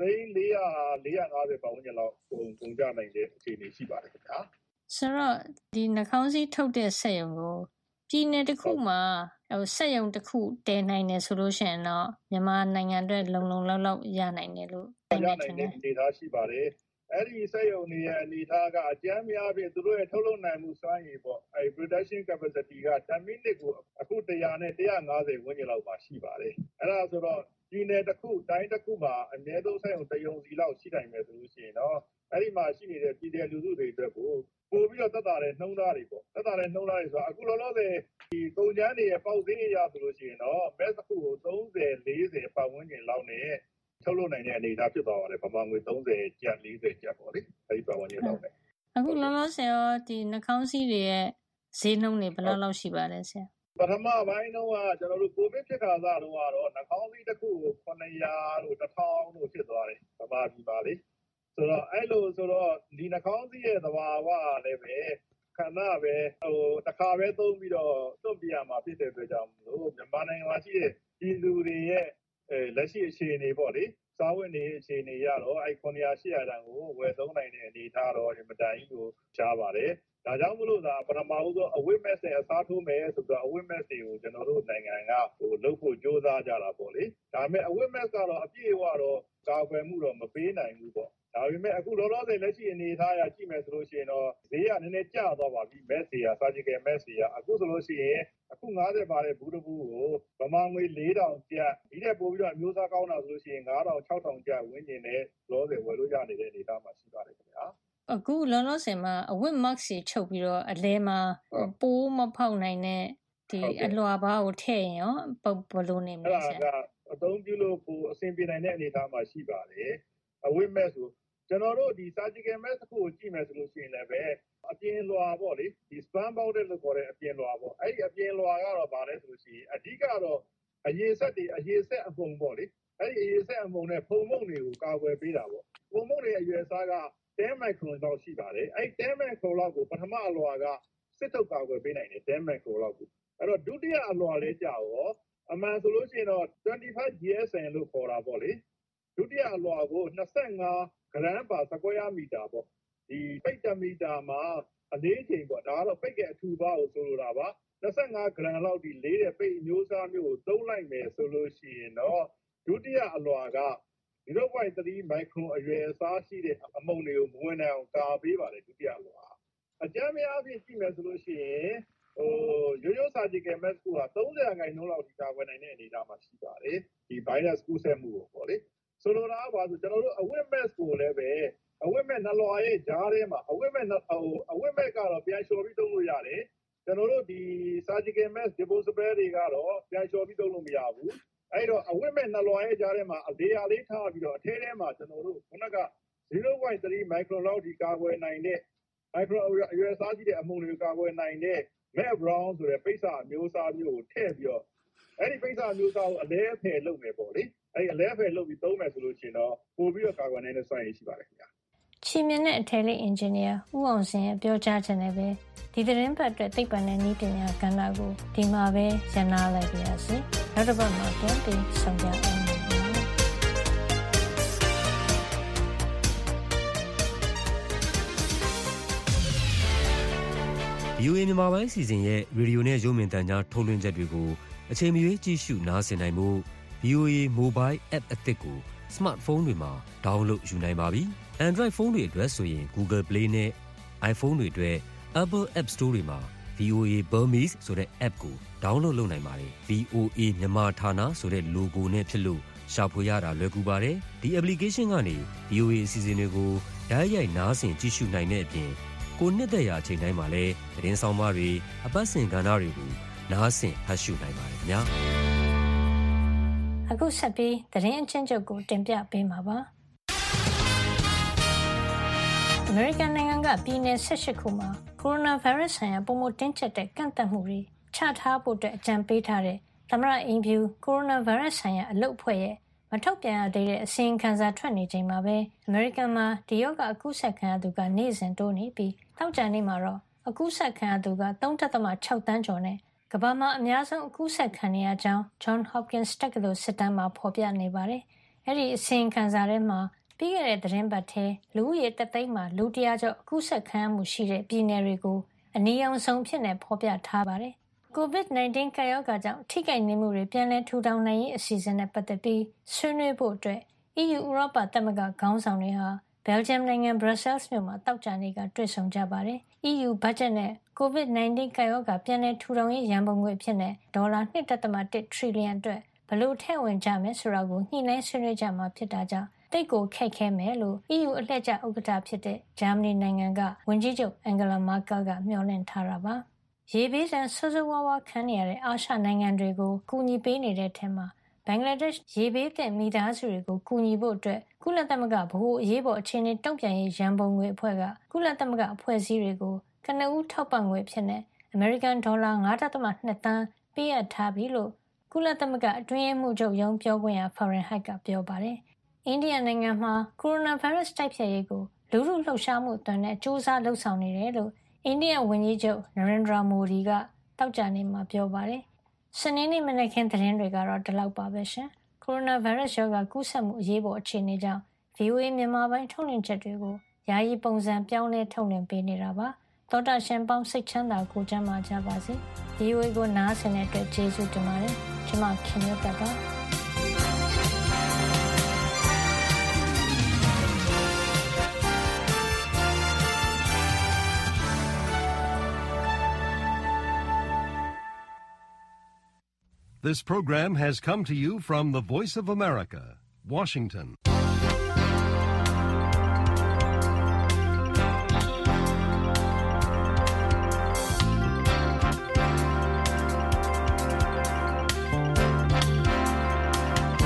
450ပတ်ဝန်းကျင်လောက်ကုန်ကြနိုင်တဲ့အခြေအနေရှိပါတယ်ခင်ဗျာဆိုတော့ဒီနှာခေါင်းစည်းထုတ်တဲ့စက်ရုံကိုပြည်နယ်တစ်ခုမှာစက်ရုံတစ်ခုတည်နိုင်တယ်ဆိုလို့ရှိရင်တော့မြန်မာနိုင်ငံအတွက်လုံလောက်ရနိုင်တယ်လို့သိနေတယ်အနေထားရှိပါတယ်အဲ့ဒီစက်ရုံတွေရဲ့အနေထားကအကျန်းများဖြင့်သူတို့ရဲ့ထုတ်လုပ်နိုင်မှုစွမ်းရည်ပေါ့အဲ့ production capacity က10 minute ကိုအခု100နဲ့150ဝန်းကျင်လောက်ပါရှိပါတယ်အဲ့ဒါဆိုတော့ပြည်နယ်တစ်ခုတိုင်းတစ်ခုမှာအနည်းဆုံးစက်ရုံတစ်ရုံစီလောက်ရှိနိုင်မယ်ဆိုလို့ရှိရင်တော့အဲ့ဒီမှာရှိနေတဲ့ပြည်နယ်လူထုတွေအတွက်ကိုပို့ပြီးတော့သက်သာတဲ့နှုံးသားတွေပေါ့သက်သာတဲ့နှုံးသားတွေဆိုတော့အခုလောလောဆယ်ဒီကုန်ကျန်းတွေရဲ့ပေါက်ဈေးအရဆိုလို့ရှိရင်တော့ mask တစ်ခုကို30 40ပတ်ဝန်းကျင်လောက်နဲ့ထုတ်လုပ်နိုင်တဲ့အနေအထားဖြစ်သွားပါတယ်ဗမာငွေ30ကျပ်40ကျပ်ပေါ့လေအဲဒီပတ်ဝန်းကျင်လောက်နဲ့အခုလောလောဆယ်ရောဒီနှာခေါင်းစည်းတွေရဲ့ဈေးနှုန်းတွေဘယ်လောက်ရှိပါလဲဆရာပထမပိုင်းတော့ကျွန်တော်တို့ကိုဗစ်ဖြစ်ခါစားတော့နှာခေါင်းစည်းတစ်ခုကို900တို့1000တို့ဖြစ်သွားတယ်ဗမာပြည်ပါလေဆိုတော့အဲ့လိုဆိုတော့ဒီနှာခေါင်းစည်းရဲ့သဘာဝလည်းပဲခဏပဲတစ်ခါပဲသုံးပြီးတော့သွတ်ပြရမှာဖြစ်တဲ့အတွက်ကြောင့်မလို့မြန်မာနိုင်ငံမှာရှိတဲ့ပြည်သူတွေရဲ့လက်ရှိအခြေအနေပေါ့လေစားဝတ်နေအခြေအနေရတော့အဲ့900 800တန်းကိုဝယ်သုံးနိုင်တဲ့အနေအထားတော့ဒီမတိုင်ကြီးကိုရှားပါတယ်ဒါကြောင့်မလို့ပထမဦးဆုံးအဝတ်မက်နဲ့အစားထိုးမယ်ဆိုတော့အဝတ်မက်တွေကိုကျွန်တော်တို့နိုင်ငံကလုပ်ဖို့ကြိုးစားကြတာပေါ့လေဒါပေမဲ့အဝတ်မက်ကတော့အပြည့်အဝတော့ကာကွယ်မှုတော့မပေးနိုင်ဘူးပေါ့ဒါပေမဲ့အခုလောလောဆယ်လက်ရှိအနေအထားအရကြည့်မယ်ဆိုလို့ရှိရင်တော့ဈေးကနည်းနည်းကျသွားပါပြီ။ mask တွေက surgical mask တွေကအခုဆိုလို့ရှိရင်အခု50ပါတဲ့ဘူးတစ်ဘူးကိုဗမာငွေ4000ကျပ်ဒီထက်ပိုပြီးတော့အမျိုးအစားကောင်းတာဆိုလို့ရှိရင်9000 6000ကျပ်ဝန်းကျင်နဲ့လောလောဆယ်ဝယ်လို့ရနေတဲ့အနေအထားမှာရှိပါတယ်ခင်ဗျာ။အခုလောလောဆယ်မှာအဝတ် mask တွေချုပ်ပြီးတော့အလဲမှာပိုးမဖောက်နိုင်တဲ့ဒီအလွှာဘားကိုထည့်ရင်ရောဘယ်လိုနေမလဲဆရာ။အဲ့ဒါကအသုံးပြုလို့ပိုအဆင်ပြေနိုင်တဲ့အနေအထားမှာရှိပါတယ်။အဝတ် mask ဆိုကျွန်တော်တို့ဒီ surgical mask တစ်ခုကိုကြည့်မယ်ဆိုလို့ရှိရင်လည်းပဲအပြင်လွှာပေါ့လေဒီ span powder လို့ခေါ်တဲ့အပြင်လွှာပေါ့အဲ့ဒီအပြင်လွှာကတော့ဗာလဲဆိုလို့ရှိရင်အဓိကတော့အရေဆက်အမှုန်ပေါ့လေအဲ့ဒီအရေဆက်အမှုန်နဲ့ဖုံမုန့်တွေကိုကာကွယ်ပေးတာပေါ့ဖုံမုန့်တွေအရွယ်အစားက10 micron လောက်ရှိပါတယ်အဲ့ဒီ10 micron လောက်ကိုပထမအလွှာကစစ်ထုတ်ကာကွယ်ပေးနိုင်တယ်10 micron လောက်ကိုအဲ့တော့ဒုတိယအလွှာလေးကြာရောအမှန်ဆိုလို့ရှိရင်တော့25 GSM လို့ခေါ်တာပေါ့လေဒုတိယအလွှာကို25 gram per square meter ပေါ့ဒီပိတ်တမီတာမှာအလေးချိန်ပေါ့ဒါကတော့ပိတ်ကအထူပါကိုဆိုလိုတာပါ25 gram လောက်ဒီလေးတဲ့ပိတ်အမျိုးအစားမျိုးကိုသုံးလိုက်မယ်ဆိုလို့ရှိရင်တော့ဒုတိယအလွှာက 0.3 micron အရွယ်အစားရှိတဲ့အမှုန်တွေကိုမဝင်နိုင်အောင်ကာပေးပါတယ်ဒုတိယအလွှာအကြမ်းများအဖြစ်ကြည့်မယ်ဆိုလို့ရှိရင်ရိုးရိုး surgical mask က30% လောက်ဒီကာကွယ်နိုင်တဲ့အနေအထားမှာရှိပါတယ်ဒီ virus ကူးစက်မှုကိုပေါ့လေဆိုလိုတာကဘာဆိုကျွန်တော်တို့အဝတ် mask ကိုလည်းပဲအဝတ် mask နှလွှာရဲ့ဂျားထဲမှာအဝတ် mask ကတော့ပြန်လျှော်ပြီးသုံးလို့ရတယ်ကျွန်တော်တို့ဒီ surgical mask disposable တွေကတော့ပြန်လျှော်ပြီးသုံးလို့မရဘူးအဲ့တော့အဝတ် mask နှလွှာရဲ့ဂျားထဲမှာအလေးအားလေးထားပြီးတော့အထဲထဲမှာကျွန်တော်တို့ခုနက 0.3 micron လောက်ဒီကာကွယ်နိုင်တဲ့ micron အရွယ်အစားရှိတဲ့အမှုန်တွေကာကွယ်နိုင်တဲ့ matte brown ဆိုတဲ့ပိတ်စာအမျိုးအစားမျိုးကိုထည့်ပြီးတော့အဲ့ဒီပိတ်စာအမျိုးအစားကိုအလဲအဖယ်လုပ်မယ်ပေါ့လေအဲ့အလဲအဖယ်လုပ်ပြီးသုံးမယ်ဆိုလို့ရှိရင်တော့ပို့ပြီးတော့ကာကွယ်နိုင်တဲ့စွမ်းရည်ရှိပါတယ်ခင်ဗျာချီမြင့်တဲ့အထည်လေးအင်ဂျင်နီယာဦးအောင်စင်ရဲ့ပြောကြားချက်နဲ့ပဲဒီသတင်းပတ်အတွက်သိပ္ပံနဲ့နည်းပညာကဏ္ဍကိုဒီမှာပဲရနာလိုက်ပါရစေနောက်တစ်ပတ်မှာပြန်ပြီးဆုံကြအောင် VOA မြန်မာပိုင်းအစီအစဉ်ရဲ့ရေဒီယိုနဲ့ရုပ်မြင်သံကြားထုတ်လွှင့်ချက်တွေကိုအချိန်မရွေးကြည့်ရှုနားဆင်နိုင်မှု VOA Mobile App အသစ်ကို Smartphone တွေမှာ download ယူနိုင်ပါပြီ။ Android ဖုန်းတွေအတွက်ဆိုရင် Google Play နဲ့ iPhone တွေအတွက် Apple App Store တွေမှာ VOA Burmese ဆိုတဲ့ app ကို download လုပ်နိုင်ပါတယ်။ VOA မြန်မာဌာနဆိုတဲ့ logo နဲ့ဖြစ်လို့ရှာဖွေရတာလွယ်ကူပါတယ်။ဒီ application ကနေ VOA အစီအစဉ်တွေကိုတိုက်ရိုက်နားဆင်ကြည့်ရှုနိုင်တဲ့အပြင်ကိုနှစ်သက်ရာအချိန်တိုင်းမှာလည်းသတင်းဆောင်မတွေအပတ်စဉ်ကဏ္ဍတွေကိုနားဆင်ဖတ်ရှုနိုင်ပါတယ်ခင်ဗျာအခုဆက်ပြီးသတင်းအချင်းချုပ်ကိုတင်ပြပေးမှာပါအမေရိကန်နိုင်ငံကပြည်내18ခုမှာကိုရိုနာဗိုင်းရပ်စ်ဆိုင်ရာပုံမတင်းကျပ်တဲ့ကန့်သတ်မှုတွေချထားဖို့အတွက်အကြံပေးထားတဲ့သမ္မတအိမ်ဖြူကိုရိုနာဗိုင်းရပ်စ်ဆိုင်ရာအလုပ်အဖွဲ့ရဲ့မထုတ်ပြန်ရသေးတဲ့အစီရင်ခံစာထွက်နေချိန်မှာပဲအမေရိကန်မှာဒီရောဂါအကူးစက်ခံရသူကနေ့စဉ်တိုးနေပြီးတောက်ကြနေ့မှာတော့အကူးစက်ခံရသူက 3.6 သန်းကျော်နဲ့ကမ္ဘာမှာအများဆုံးအကူးစက်ခံရကြောင်း John Hopkins တက္ကသိုလ်စစ်တမ်းမှာဖော်ပြနေပါတယ်။အဲ့ဒီအစီရင်ခံစာထဲမှာပြီးခဲ့တဲ့သတင်းပတ်ထဲလူဦးရေတသိန်းမှာလူ100ကျော်အကူးစက်ခံရမှုရှိတဲ့ပြည်နယ်တွေကိုအနည်းအောင်ဆုံးဖြစ်နေဖော်ပြထားပါတယ်။ COVID-19 ကပ်ရောဂါကြောင့်ထိခိုက်နေမှုတွေပြန်လည်ထူထောင်နိုင်ရေးအစီအစဉ်နဲ့ပတ်သက်ပြီးဆွေးနွေးဖို့အတွက် EU ဥရောပသမဂ္ဂခေါင်းဆောင်တွေဟာဘယ်လ်ဂျီယံနိုင်ငံ Brussels မြို့မှာတောက်ကြနေ့ကတွေ့ဆုံကြပါတယ်။ EU ဘတ်ဂျက်နဲ့ COVID-19 ကပ်ရောဂါပြန်လည်ထူထောင်ရေးရန်ပုံငွေအဖြစ်နဲ့ဒေါ်လာ 2.1 ထရီလီယံအတွက်ဘယ်လိုထည့်ဝင်ကြမယ်ဆိုတာကိုညှိနှိုင်းဆွေးနွေးကြမှာဖြစ်တာကြောင့်တိတ်ကိုခက်ခဲမယ်လို့ EU အလှည့်ကျဥက္ကဋ္ဌဖြစ်တဲ့ဂျာမနီနိုင်ငံကဝန်ကြီးချုပ်အန်ဂလာမာကယ်ကမျှော်လင့်ထားတာပါ။ရေဘေးဒဏ်ဆိုးဆိုးဝါးဝါးခံနေရတဲ့အာရှနိုင်ငံတွေကိုကူညီပေးနေတဲ့ထဲမှာဘင်္ဂလားဒေ့ရှ်ရေဘေးသင့်မိသားစုတွေကိုကူညီဖို့အတွက်ကုလသမဂ္ဂဗဟိုအရေးပေါ်အခြေအနေတုံ့ပြန်ရေးရန်ပုံငွေအဖွဲ့ကကုလသမဂ္ဂအဖွဲ့အစည်းတွေကိုကနဦးထောက်ပံ့ငွေဖြစ်တဲ့အမေရိကန်ဒေါ်လာ 9.2 သန်းပေးအပ်ထားပြီလို့ကုလသမဂ္ဂအတွင်းရေးမှူးချုပ်ရုံးပြောခွင့်ရ Farhan Haq ကပြောပါတယ်။အိန္ဒိယနိုင်ငံမှာကိုရိုနာဗိုင်းရပ်စ်တိုက်ဖျက်ရေးကိုလူထုလှုပ်ရှားမှုအသွင်နဲ့စ조사လှုပ်ဆောင်နေတယ်လို့အိန္ဒိယဝန်ကြီးချုပ်နရင်ဒရာမိုဒီကတောက်ကြနေ့မှာပြောပါတယ်။စနေနေ့မနက်ခင်းသတင်းတွေကတော့ဒီလောက်ပါပဲရှင်။ကိုရိုနာဗိုင်းရပ်စ်ရောဂါကူးစက်မှုအရေးပေါ်အခြေအနေကြောင့် VOA မြန်မာပိုင်းထုတ်လွှင့်ချက်တွေကိုယာယီပုံစံပြောင်းလဲထုတ်လွှင့်ပေးနေတာပါ။သောတာရှင်ပေါင်းစိတ်ချမ်းသာကိုကျန်းမာကြပါစေ။ VOA ကိုနားဆင်တဲ့အတွက်ကျေးဇူးတင်ပါတယ်။ကျွန်မခင်ဗျတ်ပါ This program has come to you from the Voice of America, Washington.